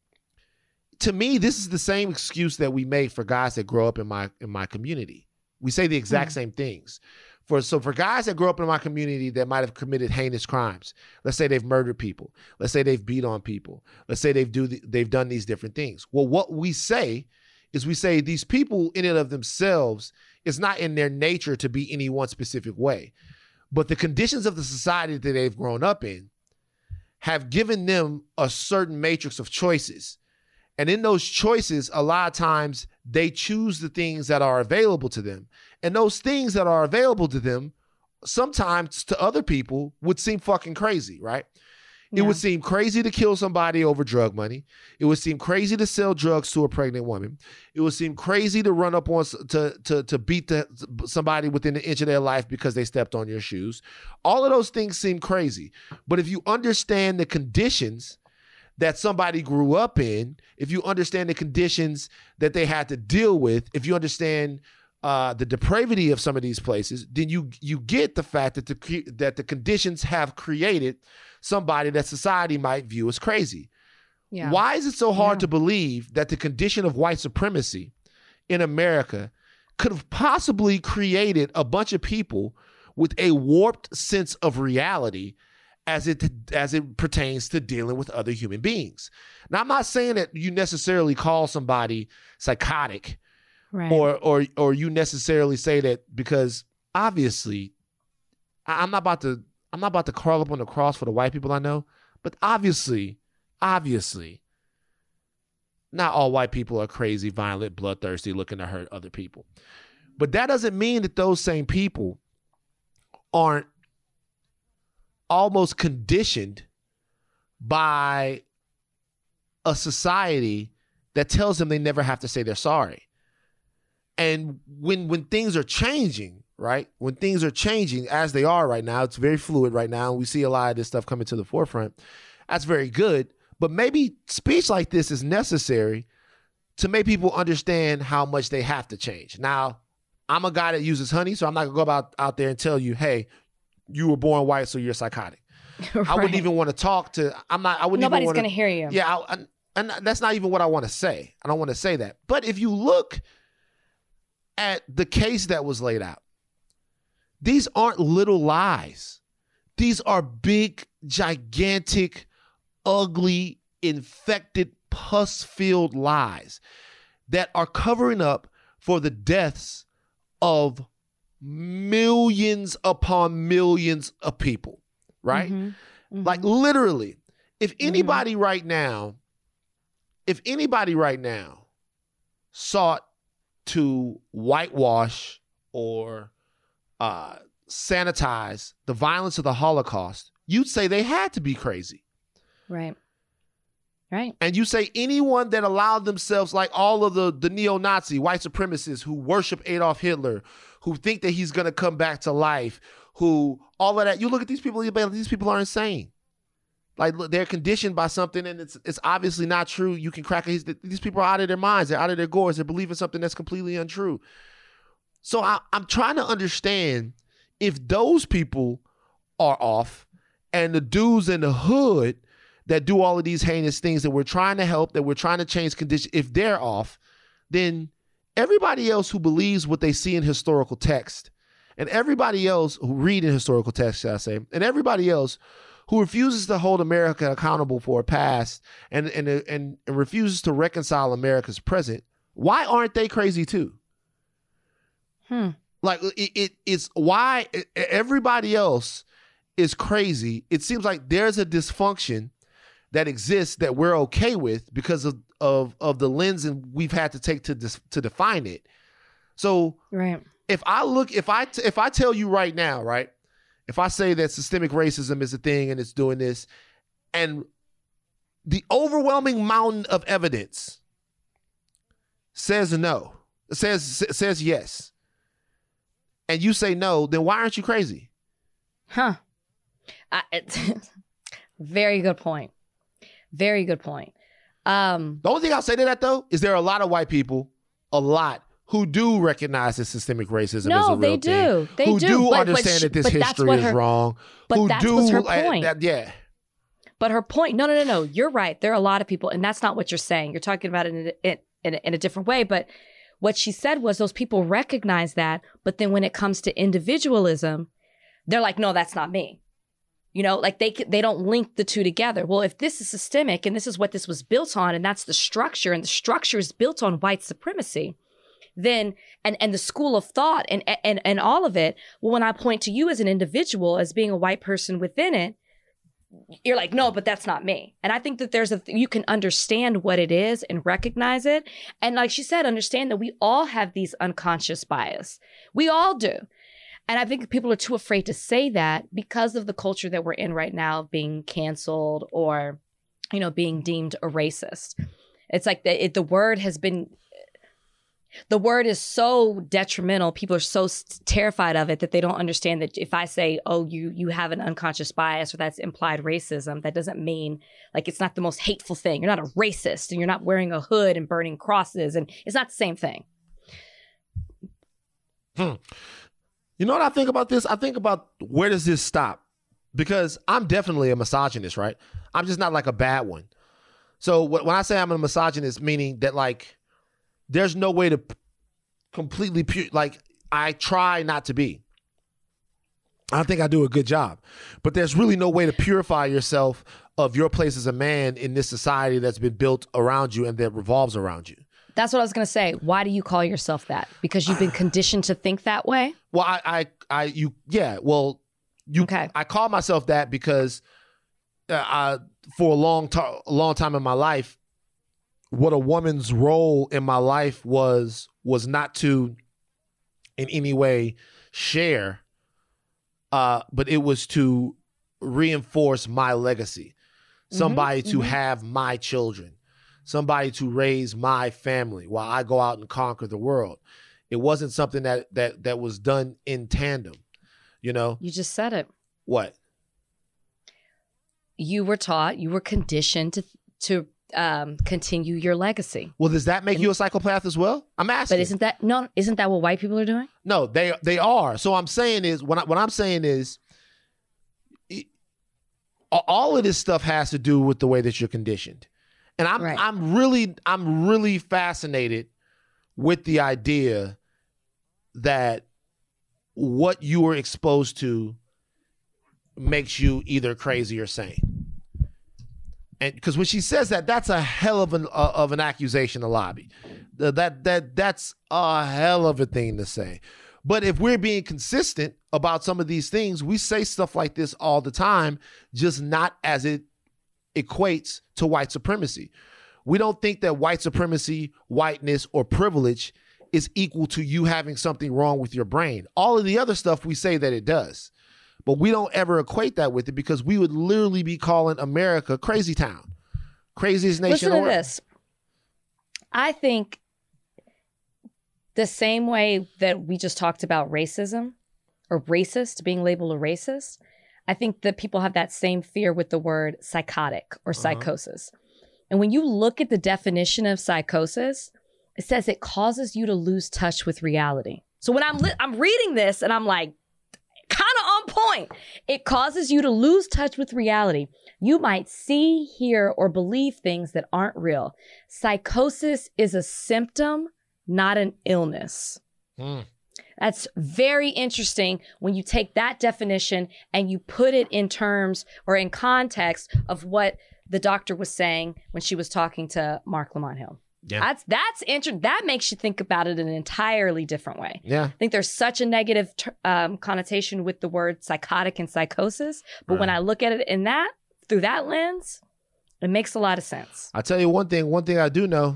To me, this is the same excuse that we make for guys that grow up in my in my community. We say the exact mm-hmm. same things. For so for guys that grow up in my community that might have committed heinous crimes, let's say they've murdered people, let's say they've beat on people, let's say they've do the, they've done these different things. Well, what we say is we say these people in and of themselves, it's not in their nature to be any one specific way, but the conditions of the society that they've grown up in have given them a certain matrix of choices. And in those choices, a lot of times they choose the things that are available to them. And those things that are available to them, sometimes to other people, would seem fucking crazy, right? Yeah. It would seem crazy to kill somebody over drug money. It would seem crazy to sell drugs to a pregnant woman. It would seem crazy to run up on, to, to, to beat the, somebody within an inch of their life because they stepped on your shoes. All of those things seem crazy. But if you understand the conditions that somebody grew up in, if you understand the conditions that they had to deal with, if you understand uh, the depravity of some of these places, then you you get the fact that the that the conditions have created somebody that society might view as crazy. Yeah. Why is it so hard yeah. to believe that the condition of white supremacy in America could have possibly created a bunch of people with a warped sense of reality as it as it pertains to dealing with other human beings? Now, I'm not saying that you necessarily call somebody psychotic, right. or or or you necessarily say that, because obviously, I'm not about to I'm not about to crawl up on the cross for the white people I know, but obviously, obviously, not all white people are crazy, violent, bloodthirsty, looking to hurt other people. But that doesn't mean that those same people aren't almost conditioned by a society that tells them they never have to say they're sorry. And when when things are changing, right? When things are changing as they are right now, it's very fluid right now, and we see a lot of this stuff coming to the forefront. That's very good. But maybe speech like this is necessary to make people understand how much they have to change. Now, I'm a guy that uses honey, so I'm not gonna go about out there and tell you, hey, you were born white, so you're psychotic. Right. I wouldn't even want to talk to, I'm not, I wouldn't Nobody's even going to hear you. Yeah, I, and, and that's not even what I want to say. I don't want to say that. But if you look at the case that was laid out, these aren't little lies. These are big, gigantic, ugly, infected, pus-filled lies that are covering up for the deaths of millions upon millions of people, right? Mm-hmm. Mm-hmm. Like literally, if anybody mm-hmm. right now, if anybody right now sought to whitewash or uh, sanitize the violence of the Holocaust, you'd say they had to be crazy. Right. Right. And you say anyone that allowed themselves, like all of the, the neo-Nazi white supremacists who worship Adolf Hitler, who think that he's going to come back to life, who all of that, you look at these people, these people are insane. Like they're conditioned by something, and it's it's obviously not true. You can crack it. These people are out of their minds. They're out of their gourds. They're believing something that's completely untrue. So I, I'm trying to understand if those people are off, and the dudes in the hood that do all of these heinous things that we're trying to help, that we're trying to change conditions, if they're off, then everybody else who believes what they see in historical text, and everybody else who read in historical text, shall I say, and everybody else who refuses to hold America accountable for her past and, and, and, and refuses to reconcile America's present, why aren't they crazy too? Hmm. Like it, it, it's why everybody else is crazy. It seems like there's a dysfunction that exists that we're okay with because of, of, of the lens and we've had to take to dis, to define it. So right. if I look, if I, if I tell you right now, right, if I say that systemic racism is a thing and it's doing this, and the overwhelming mountain of evidence says no, says says yes, and you say no, then why aren't you crazy? Huh. I, Very good point. Very good point. Um, the only thing I'll say to that, though, is there are a lot of white people, a lot, who do recognize that systemic racism no, is a real they do. thing. They who do. do but, understand but she, that this but history is her, wrong. But who that's do, was her uh, point. that, yeah. But her point, no, no, no, no. You're right. There are a lot of people, and that's not what you're saying. You're talking about it in a, in, in, a, in a different way. But what she said was those people recognize that, but then when it comes to individualism, they're like, no, that's not me. You know, like they they don't link the two together. Well, if this is systemic and this is what this was built on, and that's the structure, and the structure is built on white supremacy, then and and the school of thought and and and all of it. Well, when I point to you as an individual, as being a white person within it, you're like, no, but that's not me. And I think that there's a you can understand what it is and recognize it, and like she said, understand that we all have these unconscious bias. We all do. And I think people are too afraid to say that because of the culture that we're in right now of being canceled or, you know, being deemed a racist. It's like the, it, the word has been, the word is so detrimental. People are so terrified of it that they don't understand that if I say, oh, you you have an unconscious bias or that's implied racism, that doesn't mean, like, it's not the most hateful thing. You're not a racist and you're not wearing a hood and burning crosses. And it's not the same thing. Hmm. You know what I think about this? I think about where does this stop? Because I'm definitely a misogynist, right? I'm just not like a bad one. So when I say I'm a misogynist, meaning that like there's no way to p- completely pu- like I try not to be. I think I do a good job, but there's really no way to purify yourself of your place as a man in this society that's been built around you and that revolves around you. That's what I was going to say. Why do you call yourself that? Because you've been conditioned to think that way? Well, I, I, I you, yeah, well, you, okay. I call myself that because uh, I, for a long time, a long time in my life, what a woman's role in my life was, was not to in any way share, uh, but it was to reinforce my legacy. Somebody mm-hmm, to mm-hmm. have my children. Somebody to raise my family while I go out and conquer the world. It wasn't something that that that was done in tandem, you know? You just said it. What? You were taught, you were conditioned to to um, continue your legacy. Well, does that make and, you a psychopath as well? I'm asking. But isn't that no? Isn't that what white people are doing? No, they they are. So I'm saying is what I, what I'm saying is, it, all of this stuff has to do with the way that you're conditioned. And I'm right. I'm really I'm really fascinated with the idea that what you were exposed to makes you either crazy or sane. And because when she says that, that's a hell of an uh, of an accusation to lobby. That that that's a hell of a thing to say. But if we're being consistent about some of these things, we say stuff like this all the time, just not as it equates to white supremacy. We don't think that white supremacy, whiteness, or privilege is equal to you having something wrong with your brain. All of the other stuff we say that it does, but we don't ever equate that with it because we would literally be calling America crazy town, craziest nation. Listen to this. I think the same way that we just talked about racism or racist, being labeled a racist, I think that people have that same fear with the word psychotic or psychosis. Uh-huh. And when you look at the definition of psychosis, it says it causes you to lose touch with reality. So when I'm li- I'm reading this and I'm like, kind of on point. It causes you to lose touch with reality. You might see, hear, or believe things that aren't real. Psychosis is a symptom, not an illness. Mm. That's very interesting when you take that definition and you put it in terms or in context of what the doctor was saying when she was talking to Marc Lamont Hill. Yeah. That's that's inter- that makes you think about it in an entirely different way. Yeah. I think there's such a negative t- um, connotation with the word psychotic and psychosis, but right. when I look at it in that through that lens, it makes a lot of sense. I'll tell you one thing. One thing I do know.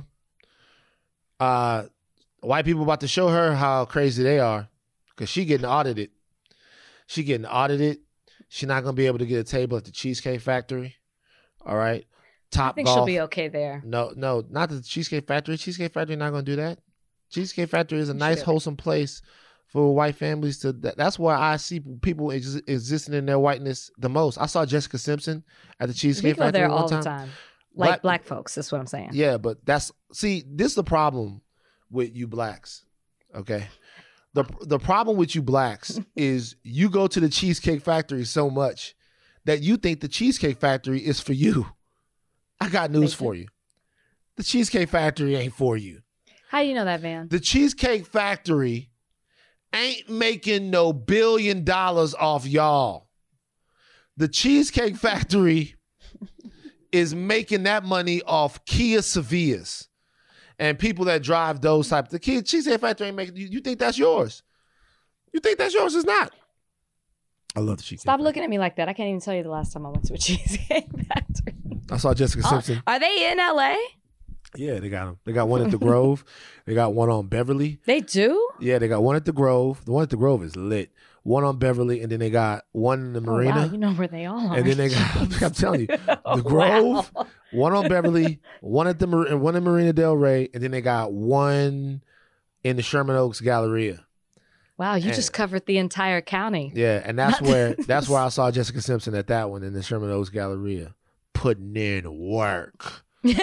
Uh, white people about to show her how crazy they are because she getting audited. She getting audited. She's not gonna be able to get a table at the Cheesecake Factory. All right. Top I think golf. She'll be okay there. No, no, not the Cheesecake Factory. Cheesecake Factory not going to do that. Cheesecake Factory is a nice, wholesome place for white families to. That, that's where I see people ex- existing in their whiteness the most. I saw Jessica Simpson at the We Cheesecake go Factory there one all time. the time. Like Black- black folks, that's what I'm saying. Yeah, but that's see, this is the problem with you blacks. Okay. The the problem with you blacks is you go to the Cheesecake Factory so much that you think the Cheesecake Factory is for you. I got news for you. The Cheesecake Factory ain't for you. How do you know that, Van? The Cheesecake Factory ain't making no billion dollars off y'all. The Cheesecake Factory is making that money off Kia Sevillas and people that drive those types. The Kia Cheesecake Factory ain't making. You, you think that's yours? You think that's yours? It's not. I love the Cheesecake Stop Factory. looking at me like that. I can't even tell you the last time I went to a Cheesecake Factory. I saw Jessica Oh, Simpson. are they in L A? Yeah, they got them. They got one at the Grove. They got one on Beverly. They do? Yeah, they got one at the Grove. The one at the Grove is lit. One on Beverly, and then they got one in the Marina. Oh, wow. You know where they all are. And then they got, I'm telling you, the Oh, Grove, wow. one on Beverly, one at the Mar- one in Marina Del Rey, and then they got one in the Sherman Oaks Galleria. Wow, you And- just covered the entire county. Yeah, and that's where that's where I saw Jessica Simpson at that one in the Sherman Oaks Galleria, putting in work.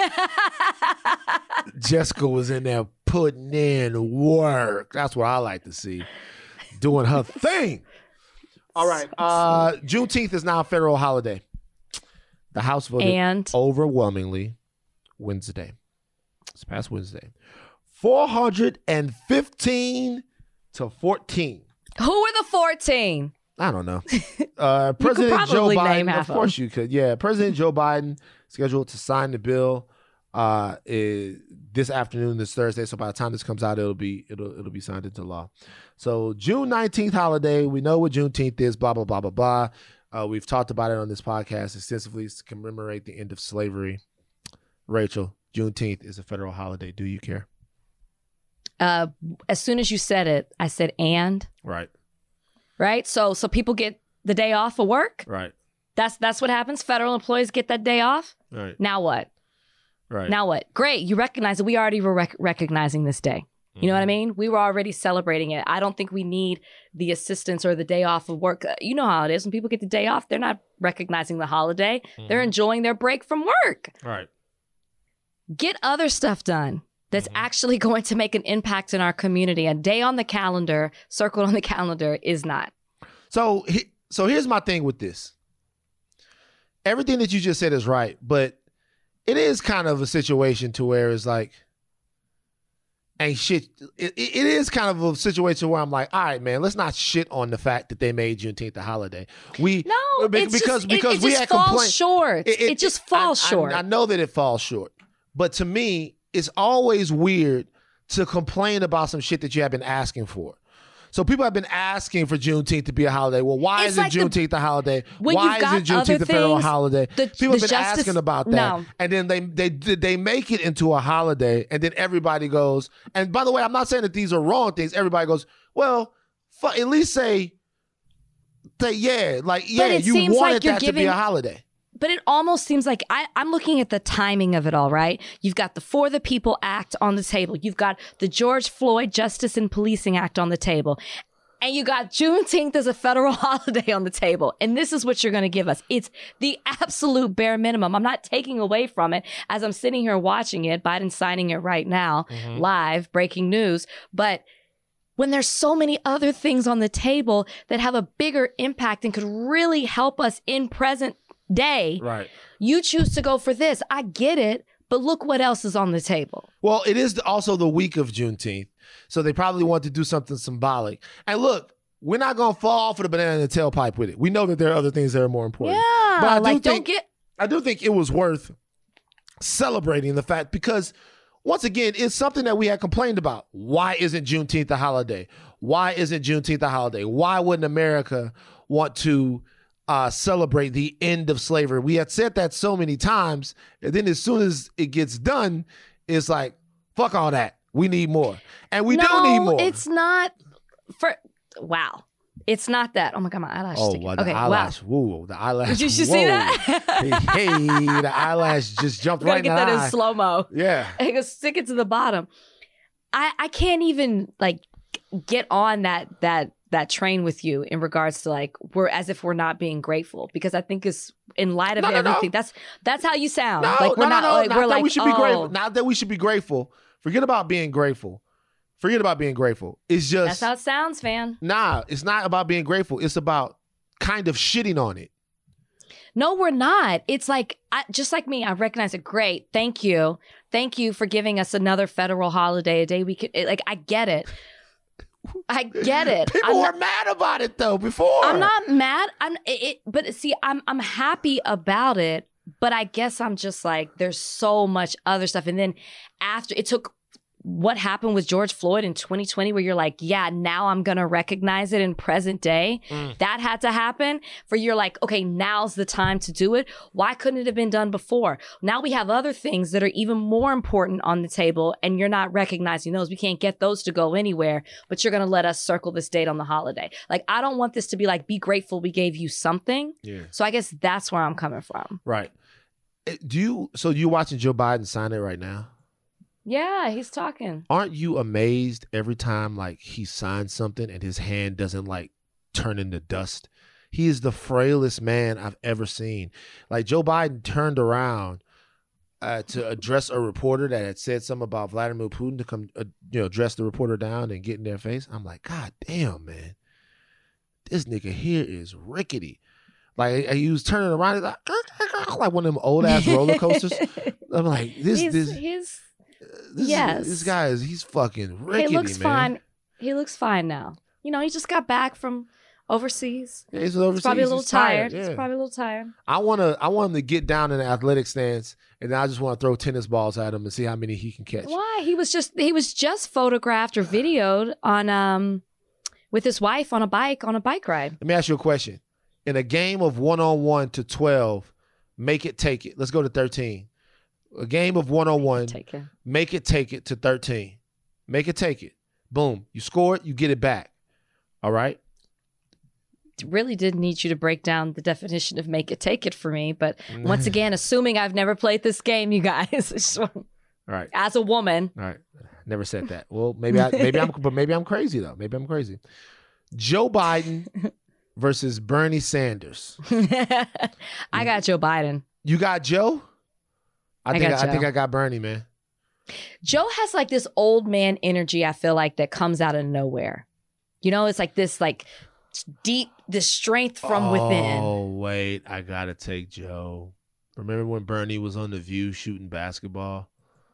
Jessica was in there putting in work. That's what I like to see, doing her thing. All right, uh, Juneteenth is now a federal holiday. The House voted And overwhelmingly Wednesday. It's past Wednesday. four hundred fifteen to fourteen. who were the fourteen? I don't know. Uh, President Joe probably name Biden, half of of course you could. Yeah, President Joe Biden scheduled to sign the bill uh, is this afternoon, this Thursday. So by the time this comes out, it'll be it'll it'll be signed into law. So June nineteenth holiday. We know what Juneteenth is. Blah blah blah blah blah. Uh, we've talked about it on this podcast extensively. It's to commemorate the end of slavery. Rachel, Juneteenth is a federal holiday. Do you care? Uh, as soon as you said it, I said, and, Right. right? So so people get the day off of work. Right. That's that's what happens. Federal employees get that day off. Right. Now what? Right. Now what? Great. You recognize it. We already were rec- recognizing this day. You know what I mean? We were already celebrating it. I don't think we need the assistance or the day off of work. Uh, You know how it is. When people get the day off, they're not recognizing the holiday. They're enjoying their break from work. Right. Get other stuff done that's actually going to make an impact in our community. A day on the calendar, circled on the calendar, is not. So, he- so here's my thing with this. Everything that you just said is right, but it is kind of a situation to where it's like, ain't shit. It, it is kind of a situation where I'm like, all right, man, let's not shit on the fact that they made Juneteenth a holiday. We No, be- it's because just, because it, it we just had falls complained. short. It, just falls I- I- short. I, know that it falls short, but to me, it's always weird to complain about some shit that you have been asking for. So people have been asking for Juneteenth to be a holiday. Well, why It's isn't like the- Juneteenth a holiday? when Why you've got isn't Juneteenth other a federal things, holiday? the- People the have been justice- asking about that, no. and then they they they make it into a holiday, and then everybody goes. And by the way, I'm not saying that these are wrong things. Everybody goes, well, fu- at least say, say yeah, like yeah, it you seems wanted like you're that to be giving- a holiday. But it almost seems like I, I'm looking at the timing of it all, right? You've got the For the People Act on the table. You've got the George Floyd Justice and Policing Act on the table. And you got Juneteenth as a federal holiday on the table. And this is what you're going to give us. It's the absolute bare minimum. I'm not taking away from it as I'm sitting here watching it. Biden's signing it right now, live, breaking news. But when there's so many other things on the table that have a bigger impact and could really help us in present day, Right. you choose to go for this. I get it, but look what else is on the table. Well, it is also the week of Juneteenth, so they probably want to do something symbolic. And look, we're not going to fall for the banana in the tailpipe with it. We know that there are other things that are more important. Yeah, But I do like don't think- get I do think it was worth celebrating the fact because, once again, it's something that we had complained about. Why isn't Juneteenth a holiday? Why isn't Juneteenth a holiday? Why wouldn't America want to uh, celebrate the end of slavery? We had said that so many times, and then as soon as it gets done, it's like, fuck all that. We need more. And we no, do need more. It's not for wow. It's not that. Oh my god, my eyelash. Oh, sticking. well, the okay, eyelash. Whoa, the eyelash. Did you see whoa. that? hey, hey, the eyelash just jumped Wow. right Gotta in get the that eye. in slow mo. Yeah. I go stick it to the bottom. I I can't even like get on that that that train with you in regards to like we're as if we're not being grateful, because I think it's in light of No, no, no. everything. That's that's how you sound. No, like we're no, not no, no. like not we're that like we should oh. be grateful. Not that we should be grateful. Forget about being grateful. Forget about being grateful. It's just That's how it sounds, fan. nah. It's not about being grateful. It's about kind of shitting on it. No, we're not. It's like, I, just like me, I recognize it. Great. Thank you. Thank you for giving us another federal holiday, a day we could, like, I get it. I get it. People I'm were not, mad about it though before. I'm not mad. I'm, it, it, but see, I'm, I'm happy about it, but I guess I'm just like, there's so much other stuff. And then after it took what happened with George Floyd in twenty twenty, where you're like, yeah, now I'm going to recognize it in present day. Mm. That had to happen for you're like, okay, now's the time to do it. Why couldn't it have been done before? Now we have other things that are even more important on the table and you're not recognizing those. We can't get those to go anywhere, but you're going to let us circle this date on the holiday. Like, I don't want this to be like, be grateful we gave you something. Yeah. So I guess that's where I'm coming from. Right. Eh, Do you? So you watching Joe Biden sign it right now? Yeah, he's talking. Aren't you amazed every time like he signs something and his hand doesn't like turn into dust? He is the frailest man I've ever seen. Like Joe Biden turned around uh, to address a reporter that had said something about Vladimir Putin to come, uh, you know, dress the reporter down and get in their face. I'm like, God damn, man, this nigga here is rickety. Like he was turning around, he's like, like one of them old ass roller coasters. I'm like, this, He's, this. he's This, Yes. this guy is he's fucking rickety, he looks man. fine. He looks fine now. You know, he just got back from overseas. Yeah, he's overseas. He's probably a little He's tired. yeah. He's probably a little tired. I wanna I want him to get down in the athletic stance, and then I just want to throw tennis balls at him and see how many he can catch. Why? He was just he was just photographed or videoed on um with his wife on a bike on a bike ride. Let me ask you a question. In a game of one on one to twelve, make it take it. Let's go to thirteen. A game of one on one, Take it. make it take it to thirteen. Make it take it. Boom. You score it, you get it back. All right. Really did need you to break down the definition of make it take it for me, but Mm. once again, assuming I've never played this game, you guys, I just want- All right. as a woman, All right. Never said that. Well, maybe I maybe I'm but maybe I'm crazy though. Maybe I'm crazy. Joe Biden versus Bernie Sanders. I got Joe Biden. You got Joe? I, I think got I think Joe. I got Bernie, man. Joe has like this old man energy, I feel like, that comes out of nowhere. You know, it's like this like deep, this strength from within. Oh, wait. I gotta take Joe. Remember when Bernie was on The View shooting basketball?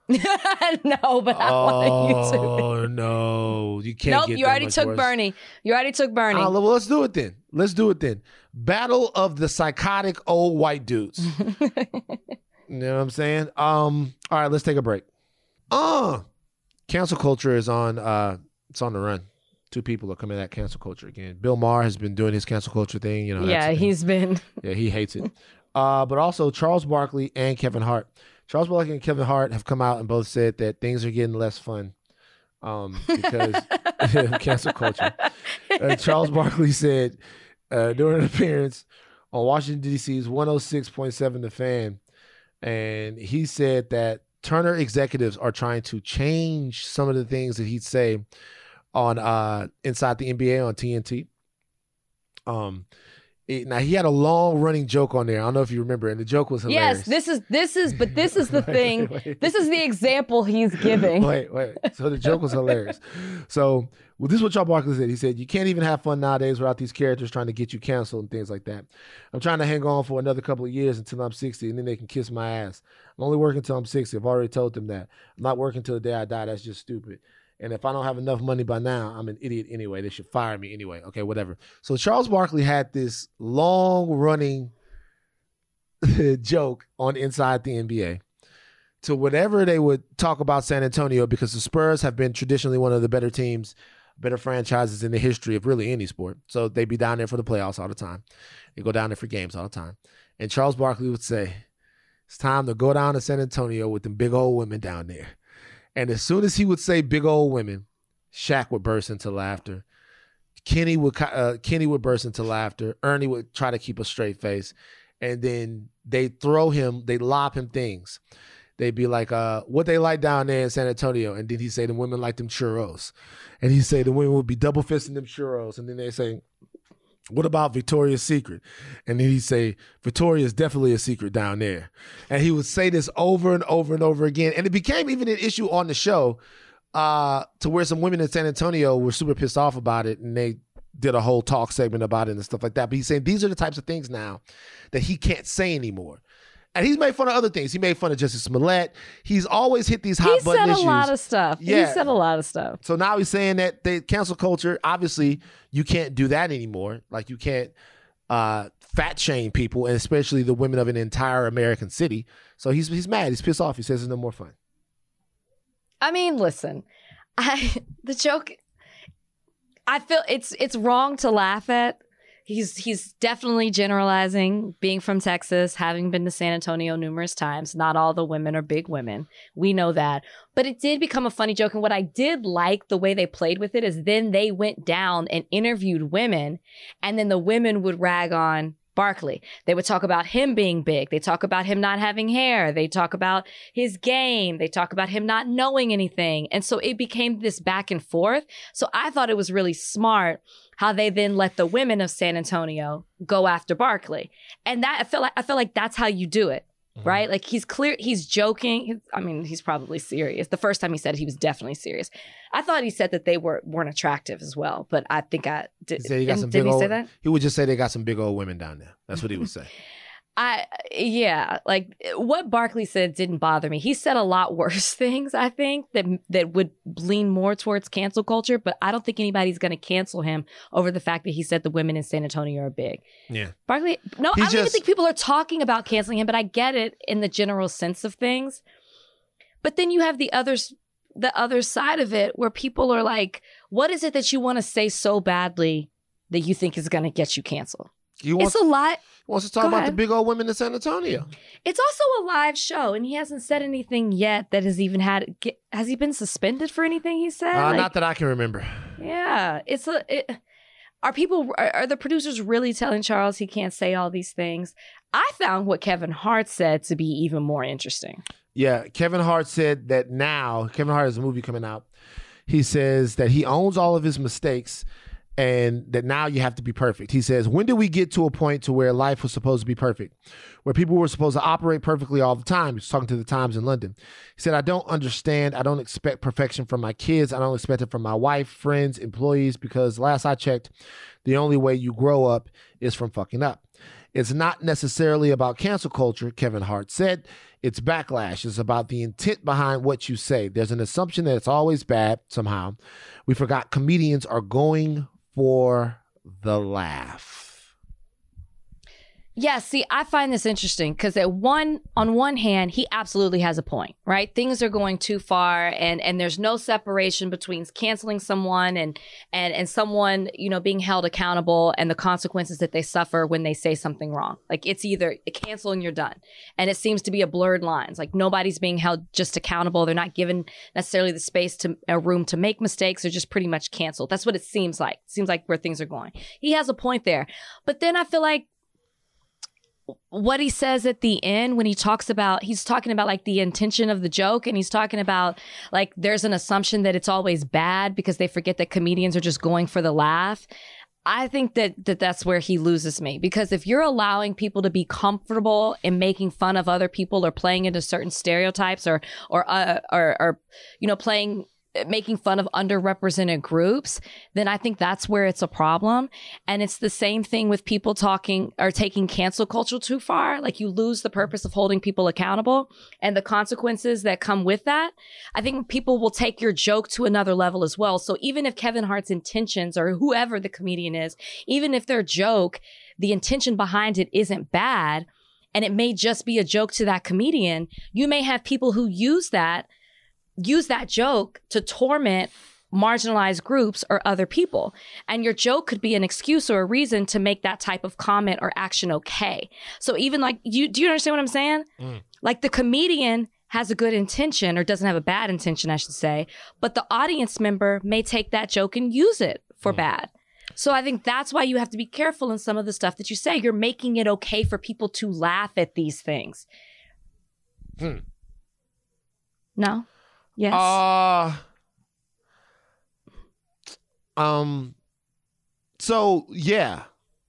No, but I want you to. Oh no. You can't Nope, get you that already much took worse. Bernie. You already took Bernie. Ah, well, let's do it then. Let's do it then. Battle of the psychotic old white dudes. You know what I'm saying? Um, all right, let's take a break. Uh cancel culture is on uh it's on the run. Two people are coming at cancel culture again. Bill Maher has been doing his cancel culture thing, you know. that's yeah, the thing. he's been. Yeah, he hates it. Uh, but also Charles Barkley and Kevin Hart. Charles Barkley and Kevin Hart have come out and both said that things are getting less fun um, because of cancel culture. Uh, Charles Barkley said uh, during an appearance on Washington, D C's one oh six point seven The Fan, and he said that Turner executives are trying to change some of the things that he'd say on uh, Inside the N B A on T N T. Um, it, now he had a long running joke on there. I don't know if you remember, and the joke was hilarious. Yes, this is this is, but this is the Wait, thing. wait, wait. This is the example he's giving. Wait, wait. So the joke was hilarious. So well, this is what Charles Barkley said. He said, "You can't even have fun nowadays without these characters trying to get you canceled and things like that. I'm trying to hang on for another couple of years until I'm sixty, and then they can kiss my ass. I'm only working until I'm sixty. I've already told them that. I'm not working till the day I die. That's just stupid. And if I don't have enough money by now, I'm an idiot anyway. They should fire me anyway. Okay, whatever." So Charles Barkley had this long running joke on Inside the N B A to whenever they would talk about San Antonio, because the Spurs have been traditionally one of the better teams, better franchises in the history of really any sport. So they'd be down there for the playoffs all the time. They go down there for games all the time. And Charles Barkley would say, "It's time to go down to San Antonio with them big old women down there." And as soon as he would say big old women, Shaq would burst into laughter. Kenny would uh, Kenny would burst into laughter. Ernie would try to keep a straight face. And then they throw him, they lob him things. they'd be like, uh, what they like down there in San Antonio. And then he'd say the women like them churros. And he'd say the women would be double fisting them churros. And then they say, what about Victoria's Secret? And then he'd say, Victoria's definitely a secret down there. And he would say this over and over and over again. And it became even an issue on the show uh, to where some women in San Antonio were super pissed off about it. And they did a whole talk segment about it and stuff like that. But he's saying these are the types of things now that he can't say anymore. And he's made fun of other things. He made fun of Justice Smollett. He's always hit these hot he button issues. He said a lot of stuff. Yeah. He said a lot of stuff. So now he's saying that the cancel culture, obviously, you can't do that anymore. Like you can't uh, fat shame people, and especially the women of an entire American city. So he's he's mad. He's pissed off. He says it's no more fun. I mean, listen, I the joke. I feel it's it's wrong to laugh at. He's he's definitely generalizing, being from Texas, having been to San Antonio numerous times. Not all the women are big women. We know that. But it did become a funny joke. And what I did like the way they played with it is then they went down and interviewed women. And then the women would rag on Barkley. They would talk about him being big. They talk about him not having hair. They talk about his game. They talk about him not knowing anything. And so it became this back and forth. So I thought it was really smart how they then let the women of San Antonio go after Barkley. And that I feel like I feel like that's how you do it, mm-hmm. right? Like he's clear, he's joking. He's, I mean, he's probably serious. The first time he said it, he was definitely serious. I thought he said that they were weren't attractive as well, but I think I did. He said he got some big didn't he old, say that? He would just say they got some big old women down there. That's what he would say. I yeah, like what Barkley said didn't bother me. He said a lot worse things, I think, that that would lean more towards cancel culture, but I don't think anybody's going to cancel him over the fact that he said the women in San Antonio are big. Yeah. Barkley, no, He I don't just- even think people are talking about canceling him, but I get it in the general sense of things. But then you have the others the other side of it where people are like, what is it that you want to say so badly that you think is going to get you canceled? He wants, It's a lot. wants to talk Go about ahead. the big old women in San Antonio. It's also a live show, and he hasn't said anything yet that has even had. Get, has he been suspended for anything he said? Uh, Like, not that I can remember. yeah, it's a. It, are people? Are, are the producers really telling Charles he can't say all these things? I found what Kevin Hart said to be even more interesting. Yeah, Kevin Hart said that now, Kevin Hart has a movie coming out. He says that he owns all of his mistakes and that now you have to be perfect. He says, when did we get to a point to where life was supposed to be perfect, where people were supposed to operate perfectly all the time? He was talking to the Times in London. He said, I don't understand. I don't expect perfection from my kids. I don't expect it from my wife, friends, employees, because last I checked, the only way you grow up is from fucking up. It's not necessarily about cancel culture, Kevin Hart said. It's backlash. It's about the intent behind what you say. There's an assumption that it's always bad somehow. We forgot comedians are going for the laugh. Yeah, see, I find this interesting because at one on one hand, he absolutely has a point, right? Things are going too far, and and there's no separation between canceling someone and and and someone, you know, being held accountable and the consequences that they suffer when they say something wrong. Like it's either cancel and you're done, and it seems to be a blurred lines. Like nobody's being held just accountable. They're not given necessarily the space to a room to make mistakes. They're just pretty much canceled. That's what it seems like. It seems like where things are going. He has a point there, but then I feel like what he says at the end when he talks about, he's talking about like the intention of the joke, and he's talking about like there's an assumption that it's always bad because they forget that comedians are just going for the laugh. I think that, that that's where he loses me, because if you're allowing people to be comfortable in making fun of other people or playing into certain stereotypes or or uh, or, or you know playing making fun of underrepresented groups, then I think that's where it's a problem. And it's the same thing with people talking or taking cancel culture too far. Like you lose the purpose of holding people accountable and the consequences that come with that. I think people will take your joke to another level as well. So even if Kevin Hart's intentions or whoever the comedian is, even if their joke, the intention behind it isn't bad, and it may just be a joke to that comedian, you may have people who use that use that joke to torment marginalized groups or other people. And your joke could be an excuse or a reason to make that type of comment or action okay. So even like, you, do you understand what I'm saying? Mm. Like the comedian has a good intention or doesn't have a bad intention, I should say, but the audience member may take that joke and use it for mm. bad. So I think that's why you have to be careful in some of the stuff that you say. You're making it okay for people to laugh at these things. Hmm. No? Yes? Uh, um, so, yeah.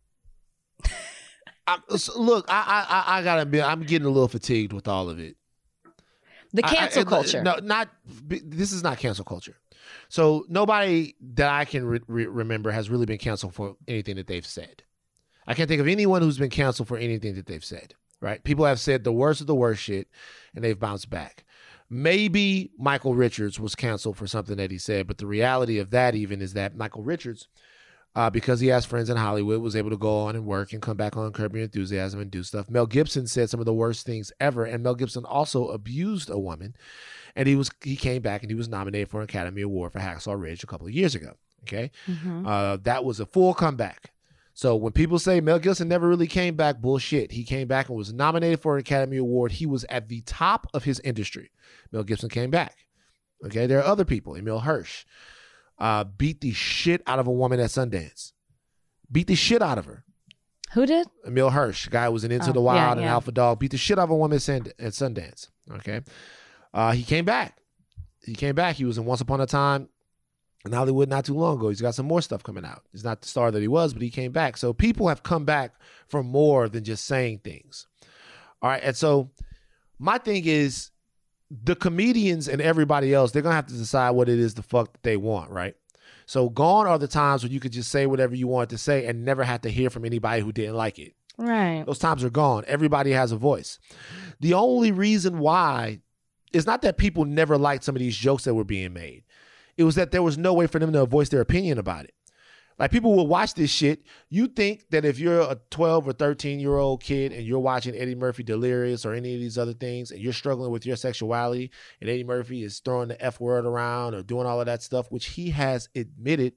I, so look, I, I I gotta be. I'm getting a little fatigued with all of it. The cancel I, I, culture. No, not. This is not cancel culture. So nobody that I can re- re- remember has really been canceled for anything that they've said. I can't think of anyone who's been canceled for anything that they've said. Right? People have said the worst of the worst shit, and they've bounced back. Maybe Michael Richards was canceled for something that he said, but the reality of that even is that Michael Richards, Uh, because he has friends in Hollywood, was able to go on and work and come back on Curb Your Enthusiasm and do stuff. Mel Gibson said some of the worst things ever, and Mel Gibson also abused a woman, and he was he came back and he was nominated for an Academy Award for Hacksaw Ridge a couple of years ago. Okay, Mm-hmm. uh, that was a full comeback. So when people say Mel Gibson never really came back, bullshit. He came back and was nominated for an Academy Award. He was at the top of his industry. Mel Gibson came back. Okay, there are other people. Emile Hirsch. Uh, beat the shit out of a woman at Sundance. Beat the shit out of her. Who did? Emile Hirsch, guy who was in Into Oh, the Wild yeah, and yeah. Alpha Dog, beat the shit out of a woman at, Sund- at Sundance. Okay, uh, he came back. He came back. He was in Once Upon a Time in Hollywood not too long ago. He's got some more stuff coming out. He's not the star that he was, but he came back. So people have come back for more than just saying things. All right, and so my thing is, the comedians and everybody else, they're going to have to decide what it is the fuck that they want, right? So gone are the times when you could just say whatever you wanted to say and never have to hear from anybody who didn't like it. Right. Those times are gone. Everybody has a voice. The only reason why is not that people never liked some of these jokes that were being made. It was that there was no way for them to voice their opinion about it. Like, people will watch this shit. You think that if you're a twelve or thirteen year old kid and you're watching Eddie Murphy Delirious or any of these other things, and you're struggling with your sexuality, and Eddie Murphy is throwing the F word around or doing all of that stuff, which he has admitted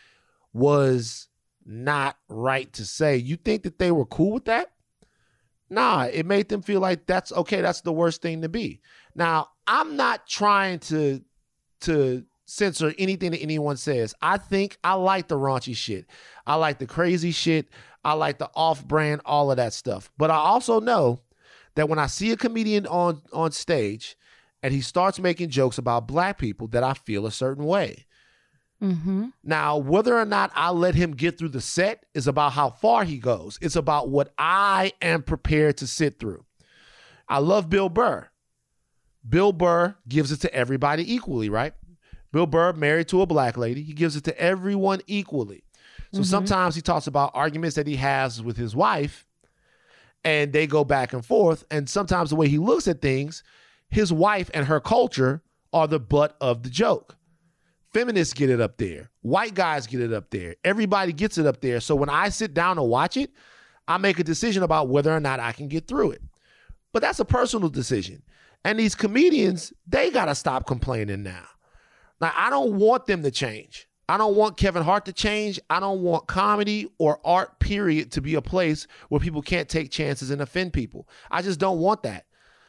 was not right to say, you think that they were cool with that? Nah, it made them feel like that's okay. That's the worst thing to be. Now, I'm not trying to, to, censor anything that anyone says. I think I like the raunchy shit. I like the crazy shit. I like the off-brand, all of that stuff. But I also know that when I see a comedian on, on stage and he starts making jokes about black people, that I feel a certain way. Mm-hmm. Now, whether or not I let him get through the set is about how far he goes. It's about what I am prepared to sit through. I love Bill Burr. Bill Burr gives it to everybody equally, right? Bill Burr, married to a black lady, he gives it to everyone equally. So mm-hmm. sometimes he talks about arguments that he has with his wife, and they go back and forth. And sometimes the way he looks at things, his wife and her culture are the butt of the joke. Feminists get it up there. White guys get it up there. Everybody gets it up there. So when I sit down and watch it, I make a decision about whether or not I can get through it. But that's a personal decision. And these comedians, they got to stop complaining now. Now, I don't want them to change. I don't want Kevin Hart to change. I don't want comedy or art, period, to be a place where people can't take chances and offend people. I just don't want that.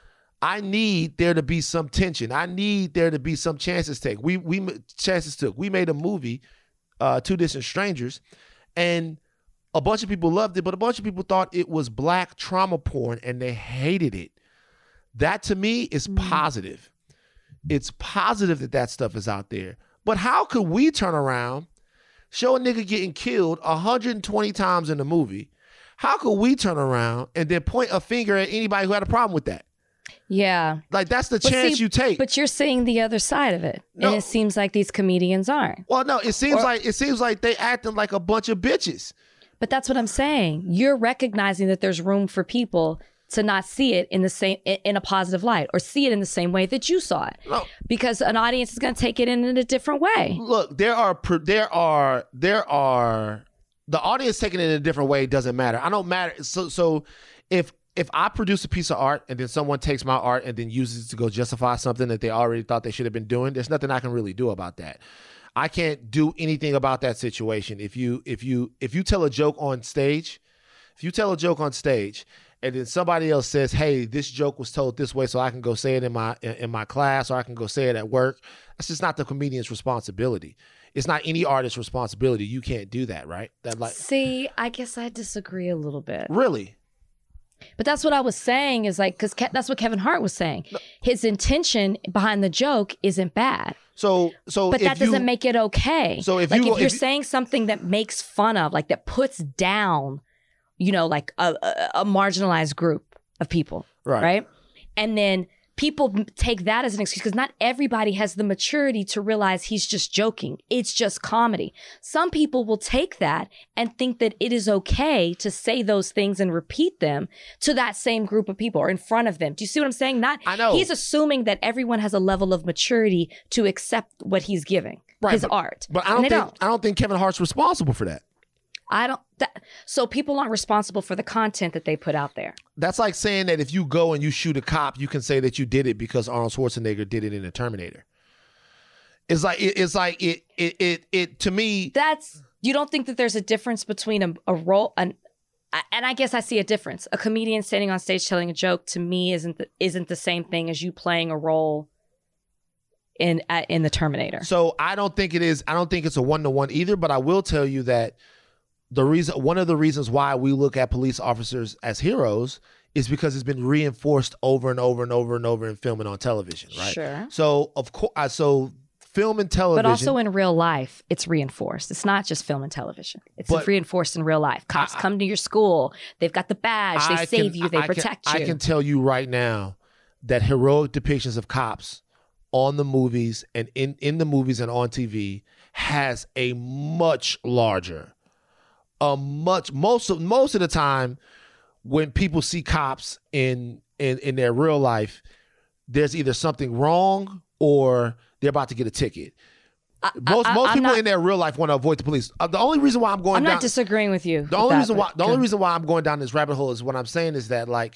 I need there to be some tension. I need there to be some chances take. We we chances took. We made a movie, uh, Two Distant Strangers, and a bunch of people loved it, but a bunch of people thought it was black trauma porn, and they hated it. That, to me, is mm-hmm. positive. It's positive that that stuff is out there. But how could we turn around, show a nigga getting killed one hundred twenty times in the movie? How could we turn around and then point a finger at anybody who had a problem with that? Yeah. Like, that's the but chance see, you take. But you're seeing the other side of it. No. And it seems like these comedians aren't. Well, no, it seems or, like it seems like they acting like a bunch of bitches. But that's what I'm saying. You're recognizing that there's room for people to not see it in the same in a positive light, or see it in the same way that you saw it, no. because an audience is going to take it in, in a different way. Look, there are there are there are the audience taking it in a different way doesn't matter. I don't matter. So so if if I produce a piece of art and then someone takes my art and then uses it to go justify something that they already thought they should have been doing, there's nothing I can really do about that. I can't do anything about that situation. If you if you if you tell a joke on stage, if you tell a joke on stage, and then somebody else says, hey, this joke was told this way, so I can go say it in my in my class, or I can go say it at work. That's just not the comedian's responsibility. It's not any artist's responsibility. You can't do that, right? That like See, I guess I disagree a little bit. Really? But that's what I was saying is like, because Ke- that's what Kevin Hart was saying. His intention behind the joke isn't bad. So, so, but if that doesn't you, make it okay. So if like you, if you're if you, saying something that makes fun of, like that puts down, you know, like a, a, a marginalized group of people, right? Right, and then people take that as an excuse because not everybody has the maturity to realize he's just joking. It's just comedy. Some people will take that and think that it is okay to say those things and repeat them to that same group of people or in front of them. Do you see what I'm saying? Not, I know. He's assuming that everyone has a level of maturity to accept what he's giving, right, his but, art. But I don't and think don't. I don't think Kevin Hart's responsible for that. I don't. That, so people aren't responsible for the content that they put out there. That's like saying that if you go and you shoot a cop, you can say that you did it because Arnold Schwarzenegger did it in The Terminator. It's like it, it's like it it it it to me. That's you don't think that there's a difference between a, a role and and I guess I see a difference. A comedian standing on stage telling a joke to me isn't the, isn't the same thing as you playing a role in uh, in The Terminator. So I don't think it is. I don't think it's a one to one either. But I will tell you that. The reason, one of the reasons why we look at police officers as heroes is because it's been reinforced over and over and over and over in film and on television, right? Sure. So of course, so film and television, but also in real life, it's reinforced. It's not just film and television. It's but, reinforced in real life. Cops I, come to your school. They've got the badge. They I save can, you. They I protect can, you. I can tell you right now that heroic depictions of cops on the movies and in, in the movies and on T V has a much larger. A much most of most of the time when people see cops in in in their real life, there's either something wrong or they're about to get a ticket. I, most I, most I'm people not, in their real life want to avoid the police. Uh, the only reason why I'm going I'm down, not disagreeing with you. The with only that, reason why the good. only reason why I'm going down this rabbit hole is what I'm saying is that like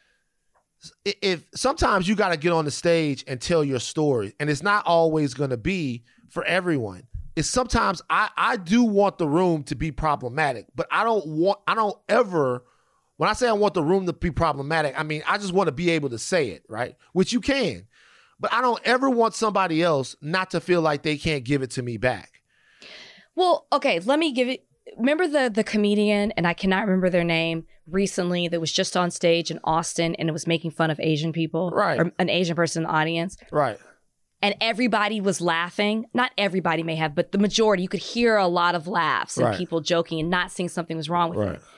if sometimes you got to get on the stage and tell your story, and it's not always going to be for everyone. Is sometimes I, I do want the room to be problematic, but I don't want, I don't ever, when I say I want the room to be problematic, I mean, I just want to be able to say it, right? Which you can, but I don't ever want somebody else not to feel like they can't give it to me back. Well, okay, let me give it, remember the the comedian, and I cannot remember their name, recently that was just on stage in Austin and it was making fun of Asian people, right? Or an Asian person in the audience. Right. And everybody was laughing. Not everybody may have, but the majority, you could hear a lot of laughs and right. people joking and not seeing something was wrong with right. it.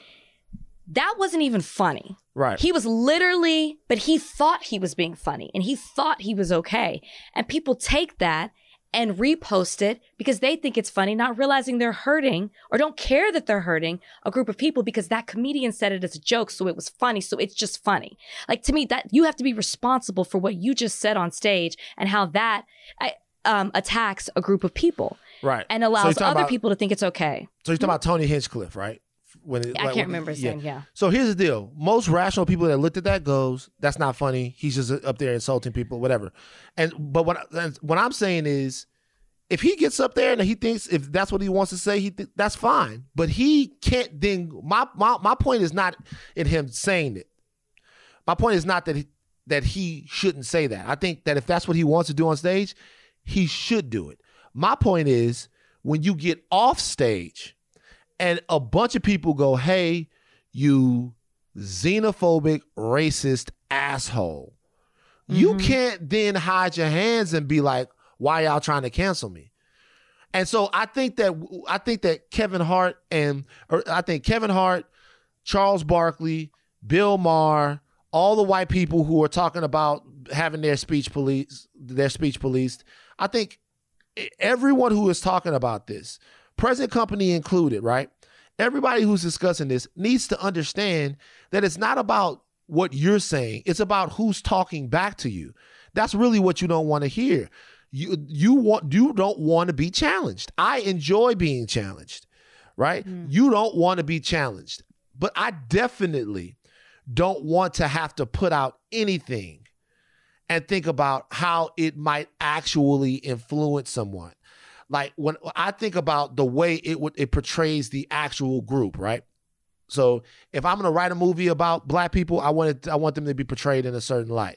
That wasn't even funny. Right. He was literally, but he thought he was being funny and he thought he was okay. And people take that and repost it because they think it's funny, not realizing they're hurting or don't care that they're hurting a group of people because that comedian said it as a joke, so it was funny, so it's just funny. Like, to me, that you have to be responsible for what you just said on stage and how that um, attacks a group of people. Right. And allows so other about, people to think it's okay. So you're talking about Tony Hinchcliffe, right? When it, I like, can't when, remember his yeah. name, yeah. So here's the deal. Most rational people that looked at that goes, that's not funny. He's just up there insulting people, whatever. And But what, what I'm saying is, if he gets up there and he thinks if that's what he wants to say, he th- that's fine. But he can't then, my, my my point is not in him saying it. My point is not that he, that he shouldn't say that. I think that if that's what he wants to do on stage, he should do it. My point is when you get off stage and a bunch of people go, hey, you xenophobic, racist asshole. Mm-hmm. You can't then hide your hands and be like, why y'all trying to cancel me? And so I think that I think that Kevin Hart and or I think Kevin Hart, Charles Barkley, Bill Maher, all the white people who are talking about having their speech police, their speech policed. I think everyone who is talking about this, present company included, right? Everybody who's discussing this needs to understand that it's not about what you're saying. It's about who's talking back to you. That's really what you don't want to hear. You you want you don't want to be challenged. I enjoy being challenged, right? Mm. You don't want to be challenged. But I definitely don't want to have to put out anything and think about how it might actually influence someone. Like when I think about the way it would it portrays the actual group, right? So if I'm going to write a movie about black people, I want it, I want them to be portrayed in a certain light.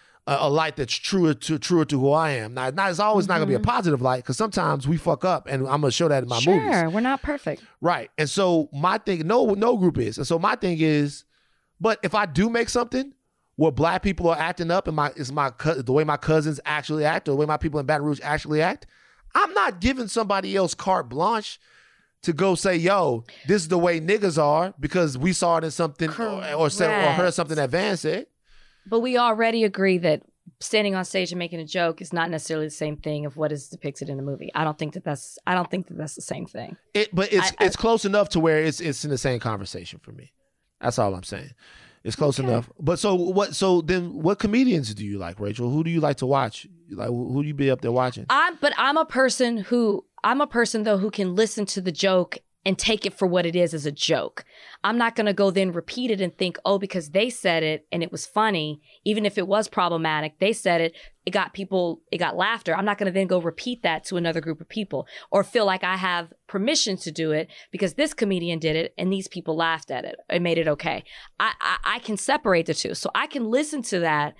A light that's truer to truer to who I am. Now, not, it's always mm-hmm. not going to be a positive light because sometimes we fuck up, and I'm going to show that in my sure, movies. Sure, we're not perfect. Right. And so my thing, no, no group is. And so my thing is, But if I do make something where black people are acting up and my is my the way my cousins actually act or the way my people in Baton Rouge actually act, I'm not giving somebody else carte blanche to go say, yo, this is the way niggas are because we saw it in something or, or said or heard something that Van said. But we already agree that standing on stage and making a joke is not necessarily the same thing of what is depicted in the movie. I don't think that that's I don't think that that's the same thing. It, but it's I, it's I, close enough to where it's it's in the same conversation for me. That's all I'm saying. It's close okay. enough. But so what? So then, what comedians do you like, Rachel? Who do you like to watch? Like, who do you be up there watching? I'm, but I'm a person who I'm a person though who can listen to the joke and take it for what it is as a joke. I'm not going to go then repeat it and think, oh, because they said it and it was funny, even if it was problematic, they said it, it got people, it got laughter. I'm not going to then go repeat that to another group of people or feel like I have permission to do it because this comedian did it and these people laughed at it and made it okay. I, I, I can separate the two. So I can listen to that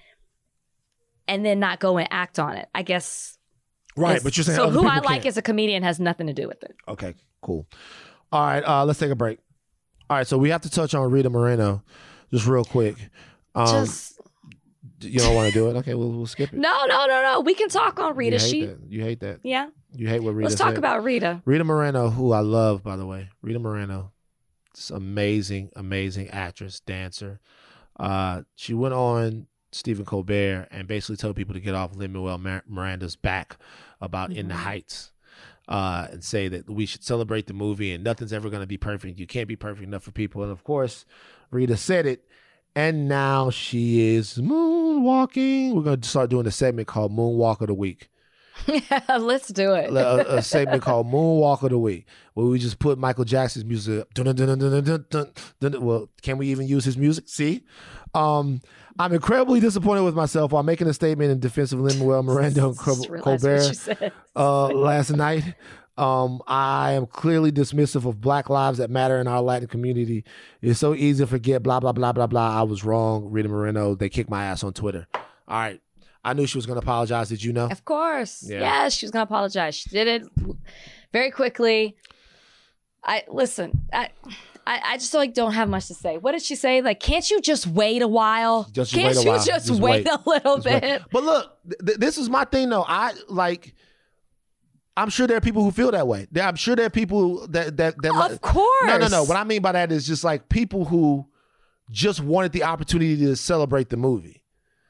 and then not go and act on it, I guess. Right, but you're saying so who I can't. like as a comedian has nothing to do with it. Okay, cool. All right, uh, let's take a break. All right, so we have to touch on Rita Moreno just real quick. Um, just you don't want to do it? Okay, we'll, we'll skip it. No, no, no, no. We can talk on Rita. You hate she, that. You hate that. Yeah. You hate what Rita Let's talk said. about Rita. Rita Moreno, who I love, by the way. Rita Moreno, this amazing, amazing actress, dancer. Uh, she went on Stephen Colbert and basically told people to get off Lin-Manuel Miranda's back about mm-hmm. In the Heights. Uh, and say that we should celebrate the movie and nothing's ever going to be perfect. You can't be perfect enough for people. And of course, Rita said it. And now she is moonwalking. We're going to start doing a segment called Moonwalk of the Week. Yeah, let's do it. a, a segment called Moonwalk of the Week, where we just put Michael Jackson's music up. Dun, dun, dun, dun, dun, dun, dun. Well, can we even use his music? See? Um, I'm incredibly disappointed with myself while making a statement in defense of Lin-Manuel Miranda and Col- Colbert uh, last night. Um, I am clearly dismissive of Black lives that matter in our Latin community. It's so easy to forget, blah, blah, blah, blah, blah. I was wrong. Rita Moreno, they kicked my ass on Twitter. All right. I knew she was going to apologize. Did you know? Of course. Yeah. Yes, she was going to apologize. She did it very quickly. I listen, I, I I just like don't have much to say. What did she say? Like, can't you just wait a while? Just can't wait a you while. just, just wait, wait a little just bit? Wait. But look, th- this is my thing though. I like I'm sure there are people who feel that way. I'm sure there are people that that that Of like, course. No, no, no. What I mean by that is just like people who just wanted the opportunity to celebrate the movie.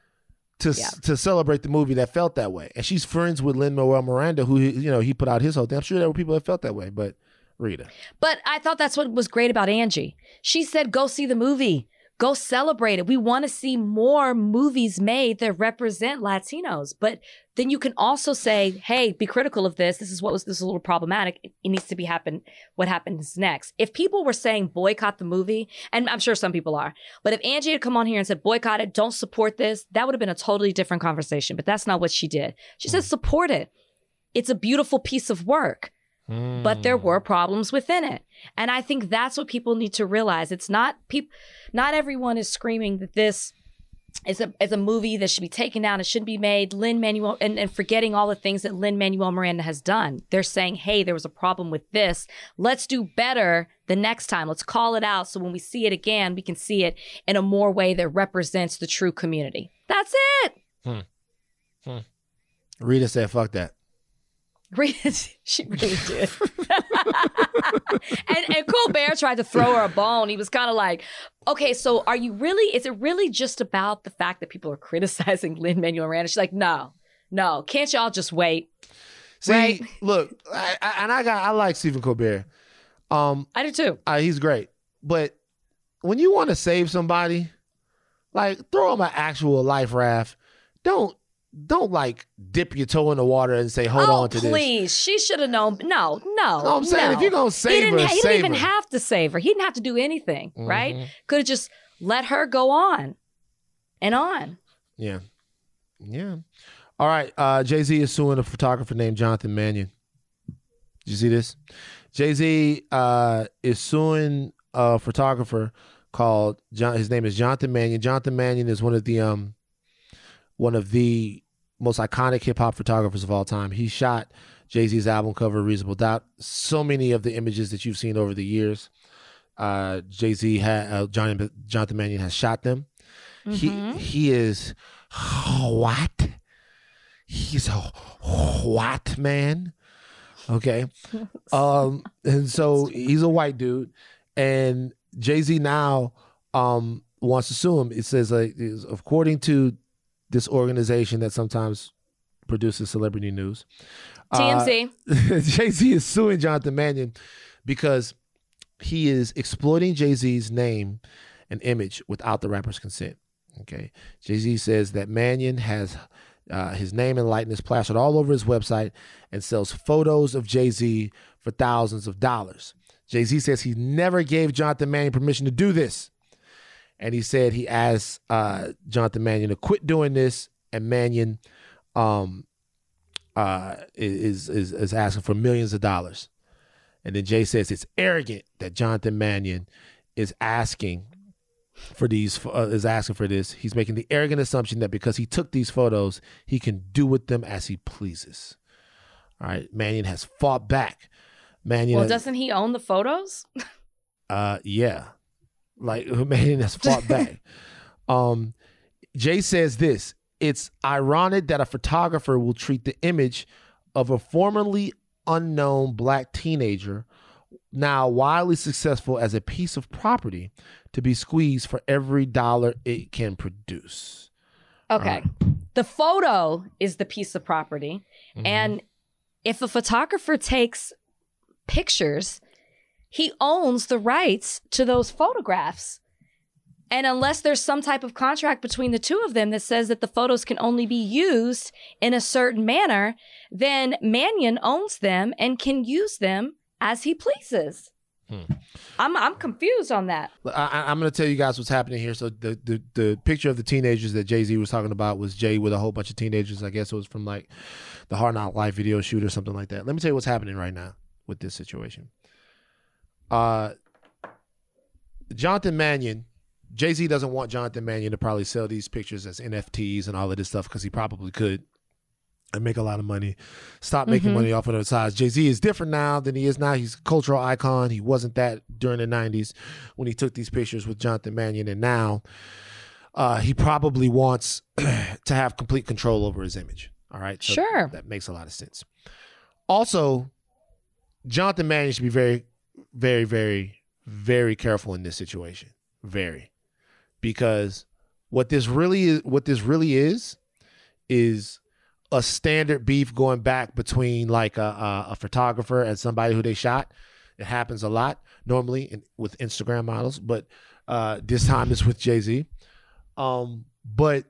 To yeah. to celebrate the movie that felt that way. And she's friends with Lin-Manuel Miranda, who, you know, he put out his whole thing. I'm sure there were people that felt that way, but Rita. But I thought that's what was great about Angie. She said, go see the movie. Go celebrate it. We want to see more movies made that represent Latinos. But then you can also say, hey, be critical of this. This is what was this is a little problematic. It, it needs to be happen. What happens next? If people were saying boycott the movie, and I'm sure some people are, but if Angie had come on here and said boycott it, don't support this, that would have been a totally different conversation. But that's not what she did. She mm. said support it. It's a beautiful piece of work. Mm. But there were problems within it. And I think that's what people need to realize. It's not people, not everyone is screaming that this is a, is a movie that should be taken down. It shouldn't be made. Lin-Manuel, and, and forgetting all the things that Lin-Manuel Miranda has done. They're saying, hey, there was a problem with this. Let's do better the next time. Let's call it out. So when we see it again, we can see it in a more way that represents the true community. That's it. Hmm. Hmm. Rita said, fuck that. Rita, she really did. and, and Colbert tried to throw her a bone. He was kind of like, okay, so are you really, is it really just about the fact that people are criticizing Lin-Manuel Miranda? She's like, no, no, can't y'all just wait? See, right? Look, I, I, and I got, I like Stephen Colbert. Um, I do too. Uh, he's great. But when you want to save somebody, like throw them an actual life raft. Don't, Don't like dip your toe in the water and say, hold oh, on to please. this. Please. She should have known. No, no. No, I'm saying no. if you're going to save he her, didn't, He save didn't even her. have to save her. He didn't have to do anything, Mm-hmm. right? Could have just let her go on and on. Yeah. Yeah. All right. Uh, Jay-Z is suing a photographer named Jonathan Mannion. Did you see this? Jay-Z uh, is suing a photographer called, John, his name is Jonathan Mannion. Jonathan Mannion is one of the, um, one of the most iconic hip hop photographers of all time. He shot Jay-Z's album cover, Reasonable Doubt. So many of the images that you've seen over the years. uh, Jay-Z had uh, John, Jonathan Mannion has shot them. Mm-hmm. He he is what? He's a white man. Okay. Um, and so he's a white dude. And Jay-Z now um, wants to sue him. It says, like, according to this organization that sometimes produces celebrity news, T M Z. Uh, Jay-Z is suing Jonathan Mannion because he is exploiting Jay-Z's name and image without the rapper's consent. Okay. Jay-Z says that Mannion has uh, his name and likeness plastered all over his website and sells photos of Jay-Z for thousands of dollars. Jay-Z says he never gave Jonathan Mannion permission to do this. And he said he asked uh, Jonathan Mannion to quit doing this, and Mannion um, uh, is, is, is asking for millions of dollars. And then Jay says it's arrogant that Jonathan Mannion is asking for these uh, is asking for this. He's making the arrogant assumption that because he took these photos, he can do with them as he pleases. All right, Mannion has fought back. Mannion, Well, has, doesn't he own the photos? uh, yeah, like Mannion has fought back. Um, Jay says this: it's ironic that a photographer will treat the image of a formerly unknown black teenager, now wildly successful, as a piece of property to be squeezed for every dollar it can produce. Okay. Right. The photo is the piece of property. Mm-hmm. And if a photographer takes pictures, he owns the rights to those photographs. And unless there's some type of contract between the two of them that says that the photos can only be used in a certain manner, then Mannion owns them and can use them as he pleases. Hmm. I'm I'm confused on that. I, I'm going to tell you guys what's happening here. So the, the the picture of the teenagers that Jay-Z was talking about was Jay with a whole bunch of teenagers. I guess it was from like the Hard Knock Life video shoot or something like that. Let me tell you what's happening right now with this situation. Uh, Jonathan Mannion, Jay-Z doesn't want Jonathan Mannion to probably sell these pictures as N F Ts and all of this stuff because he probably could and make a lot of money. Stop making mm-hmm. money off of the sides. Jay-Z is different now than he is now. He's a cultural icon. He wasn't that during the nineties when he took these pictures with Jonathan Mannion. And now uh, he probably wants to have complete control over his image. All right. So sure. That makes a lot of sense. Also, Jonathan Mannion should be very, very, very, very careful in this situation. Very. Because what this really is, what this really is, is a standard beef going back between like a, a, a photographer and somebody who they shot. It happens a lot normally in, with Instagram models, but uh, this time it's with Jay-Z. Um, but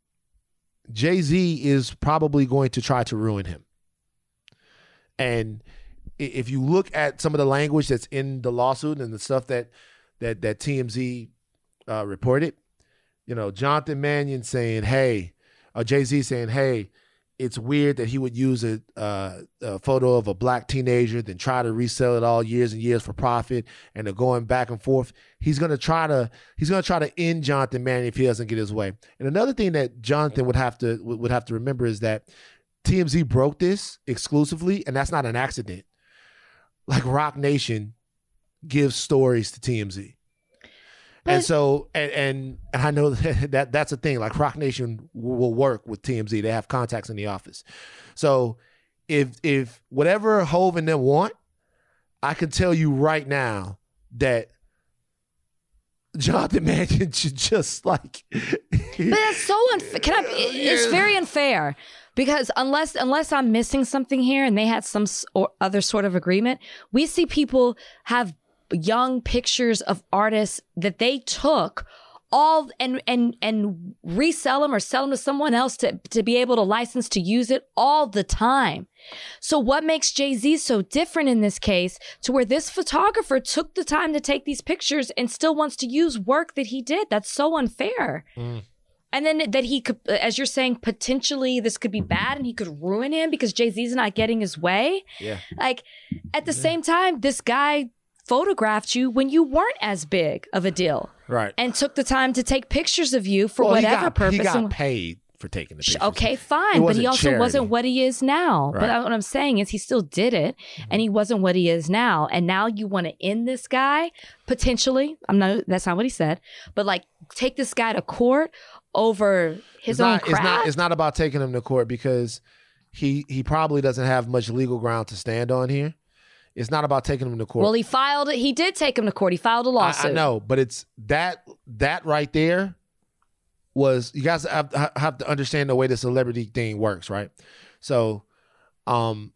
Jay-Z is probably going to try to ruin him. And if you look at some of the language that's in the lawsuit and the stuff that that that T M Z uh, reported, you know, Jonathan Mannion saying, "Hey," or Jay-Z saying, "Hey, it's weird that he would use a, uh, a photo of a black teenager, then try to resell it all years and years for profit, and they're going back and forth." He's gonna try to he's gonna try to end Jonathan Mannion if he doesn't get his way. And another thing that Jonathan would have to would have to remember is that T M Z broke this exclusively, and that's not an accident. Like Roc Nation gives stories to T M Z. But, and so, and, and I know that, that that's a thing. Like Roc Nation will work with T M Z. They have contacts in the office. So if if whatever Hov and them want, I can tell you right now that Jonathan Mannion should just like. But that's so unfair. Can I? It's very unfair. Because unless unless I'm missing something here and they had some s- or other sort of agreement, we see people have young pictures of artists that they took all and and and resell them or sell them to someone else to, to be able to license to use it all the time. So what makes Jay-Z so different in this case to where this photographer took the time to take these pictures and still wants to use work that he did? That's so unfair. Mm. And then that he could, as you're saying, potentially this could be bad and he could ruin him because Jay-Z's not getting his way. Yeah. Like at the yeah. same time, this guy photographed you when you weren't as big of a deal. Right. And took the time to take pictures of you for well, whatever he got, purpose. He got and, paid. for taking the pictures. Okay, fine, but he also charity. wasn't what he is now. Right. But what I'm saying is he still did it, mm-hmm. and he wasn't what he is now. And now you want to end this guy potentially. I'm not. That's not what he said. But like, take this guy to court over his it's own not, craft. It's not. It's not about taking him to court because he he probably doesn't have much legal ground to stand on here. It's not about taking him to court. Well, he filed. He did take him to court. He filed a lawsuit. I, I know, but it's that that right there was, you guys have, have to understand the way the celebrity thing works, right? So, um,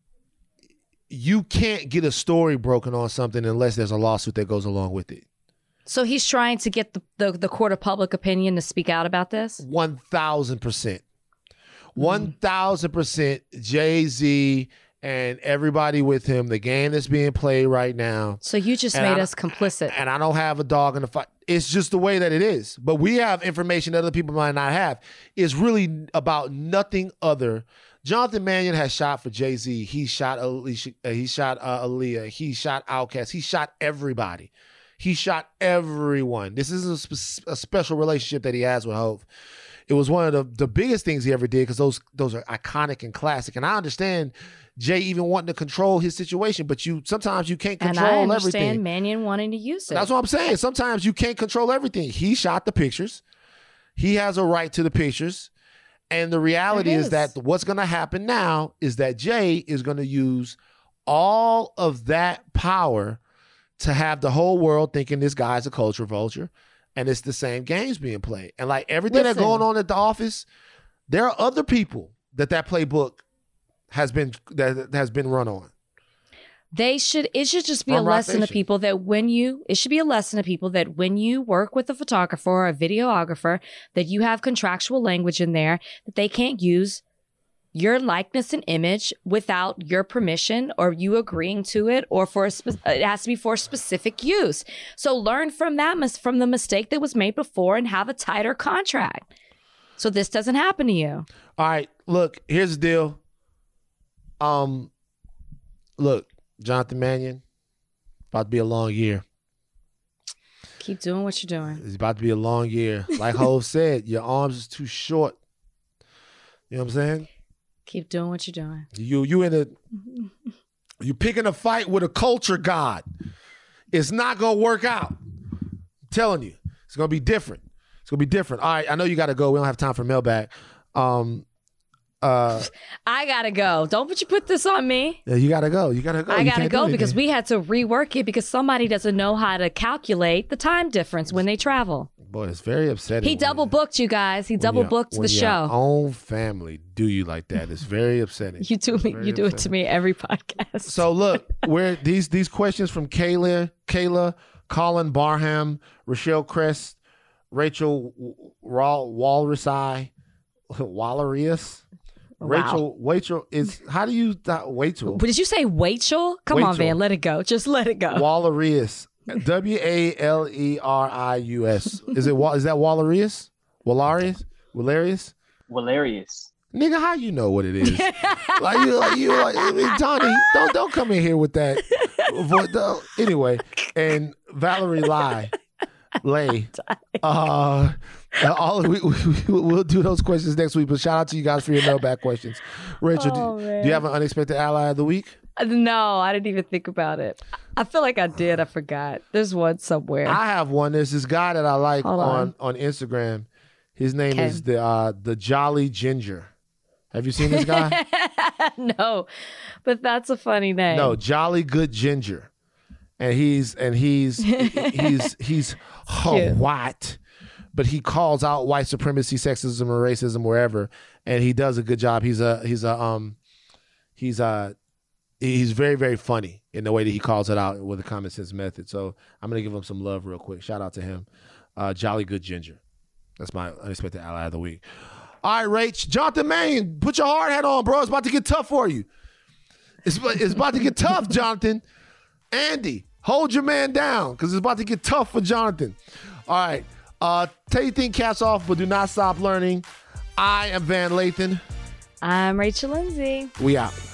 you can't get a story broken on something unless there's a lawsuit that goes along with it. So he's trying to get the the, the court of public opinion to speak out about this. One thousand percent, one thousand percent. Jay-Z and everybody with him, the game that's being played right now. So you just made us complicit. And I don't have a dog in the fight. It's just the way that it is. But we have information that other people might not have. It's really about nothing other. Jonathan Mannion has shot for Jay-Z. He shot Alicia, uh, he shot uh, Aaliyah. He shot Outkast. He shot everybody. He shot everyone. This is a, spe- a special relationship that he has with Hov. It was one of the, the biggest things he ever did because those those are iconic and classic. And I understand Jay even wanting to control his situation, but you sometimes you can't control everything. And I understand everything. Mannion wanting to use it. That's what I'm saying. Sometimes you can't control everything. He shot the pictures. He has a right to the pictures. And the reality is. is that what's going to happen now is that Jay is going to use all of that power to have the whole world thinking this guy's a culture vulture. And it's the same games being played. And like everything Listen. that's going on at the office, there are other people that that playbook has been that has been run on. They should, it should just be From a lesson Rock to people that when you, it should be a lesson to people that when you work with a photographer or a videographer, that you have contractual language in there that they can't use your likeness and image without your permission or you agreeing to it, or for a spe- it has to be for specific use. So learn from that, mis- from the mistake that was made before, and have a tighter contract so this doesn't happen to you. All right, look, here's the deal. Um, look, Jonathan Mannion, about to be a long year. Keep doing what you're doing. It's about to be a long year. Like Hov said, your arms is too short. You know what I'm saying? Keep doing what you're doing. You you in a you picking a fight with a culture god. It's not gonna work out. I'm telling you, it's gonna be different. It's gonna be different. All right, I know you gotta go. We don't have time for mailbag. Um, uh, I gotta go. Don't put you put this on me. Yeah, you gotta go. You gotta go. I You gotta can't do go anything. because we had to rework it because somebody doesn't know how to calculate the time difference when they travel. Boy, it's very upsetting. He when double you- booked you guys. He when double your- booked when the your show. own family do you like that. It's very upsetting. You do me. Very You do it to upsetting. me every podcast. So look, where these these questions from Kayla, Kayla, Colin Barham, Rochelle Crest, Rachel Walrusai, Wallerius, Rachel. Rachel is how do you Rachel? But did you say Wachel? Come on, Wachel. man. Let it go. Just let it go. Wallerius, W A L E R I U S. Is it Wa- is that Wallerius? Wallarius? Wallarius? Valerius. Nigga, how you know what it is? like you, like you, like I mean, Tony, don't don't come in here with that. Vo- don't- Anyway, and Valerie Lai, Lay, uh, all we, we we'll do those questions next week. But shout out to you guys for your mailbag questions. Rachel, Oh, do, man. do you have an unexpected ally of the week? No, I didn't even think about it. I feel like I did. I forgot. There's one somewhere. I have one. There's this guy that I like Hold on, on Instagram. His name Okay. is the uh, the Jolly Ginger. Have you seen this guy? No, but that's a funny name. No, Jolly Good Ginger, and he's and he's he's he's Cute. white, but he calls out white supremacy, sexism, and racism wherever, and he does a good job. He's a he's a um he's a he's very very funny in the way that he calls it out with a common sense method. So I'm gonna give him some love real quick. Shout out to him, uh, Jolly Good Ginger. That's my unexpected ally of the week. All right, Rach. Jonathan Mannion, put your hard hat on, bro. It's about to get tough for you. It's, it's about to get tough, Jonathan. Andy, hold your man down because it's about to get tough for Jonathan. All right. Uh, tell your thing caps off, but do not stop learning. I am Van Lathan. I'm Rachel Lindsay. We out.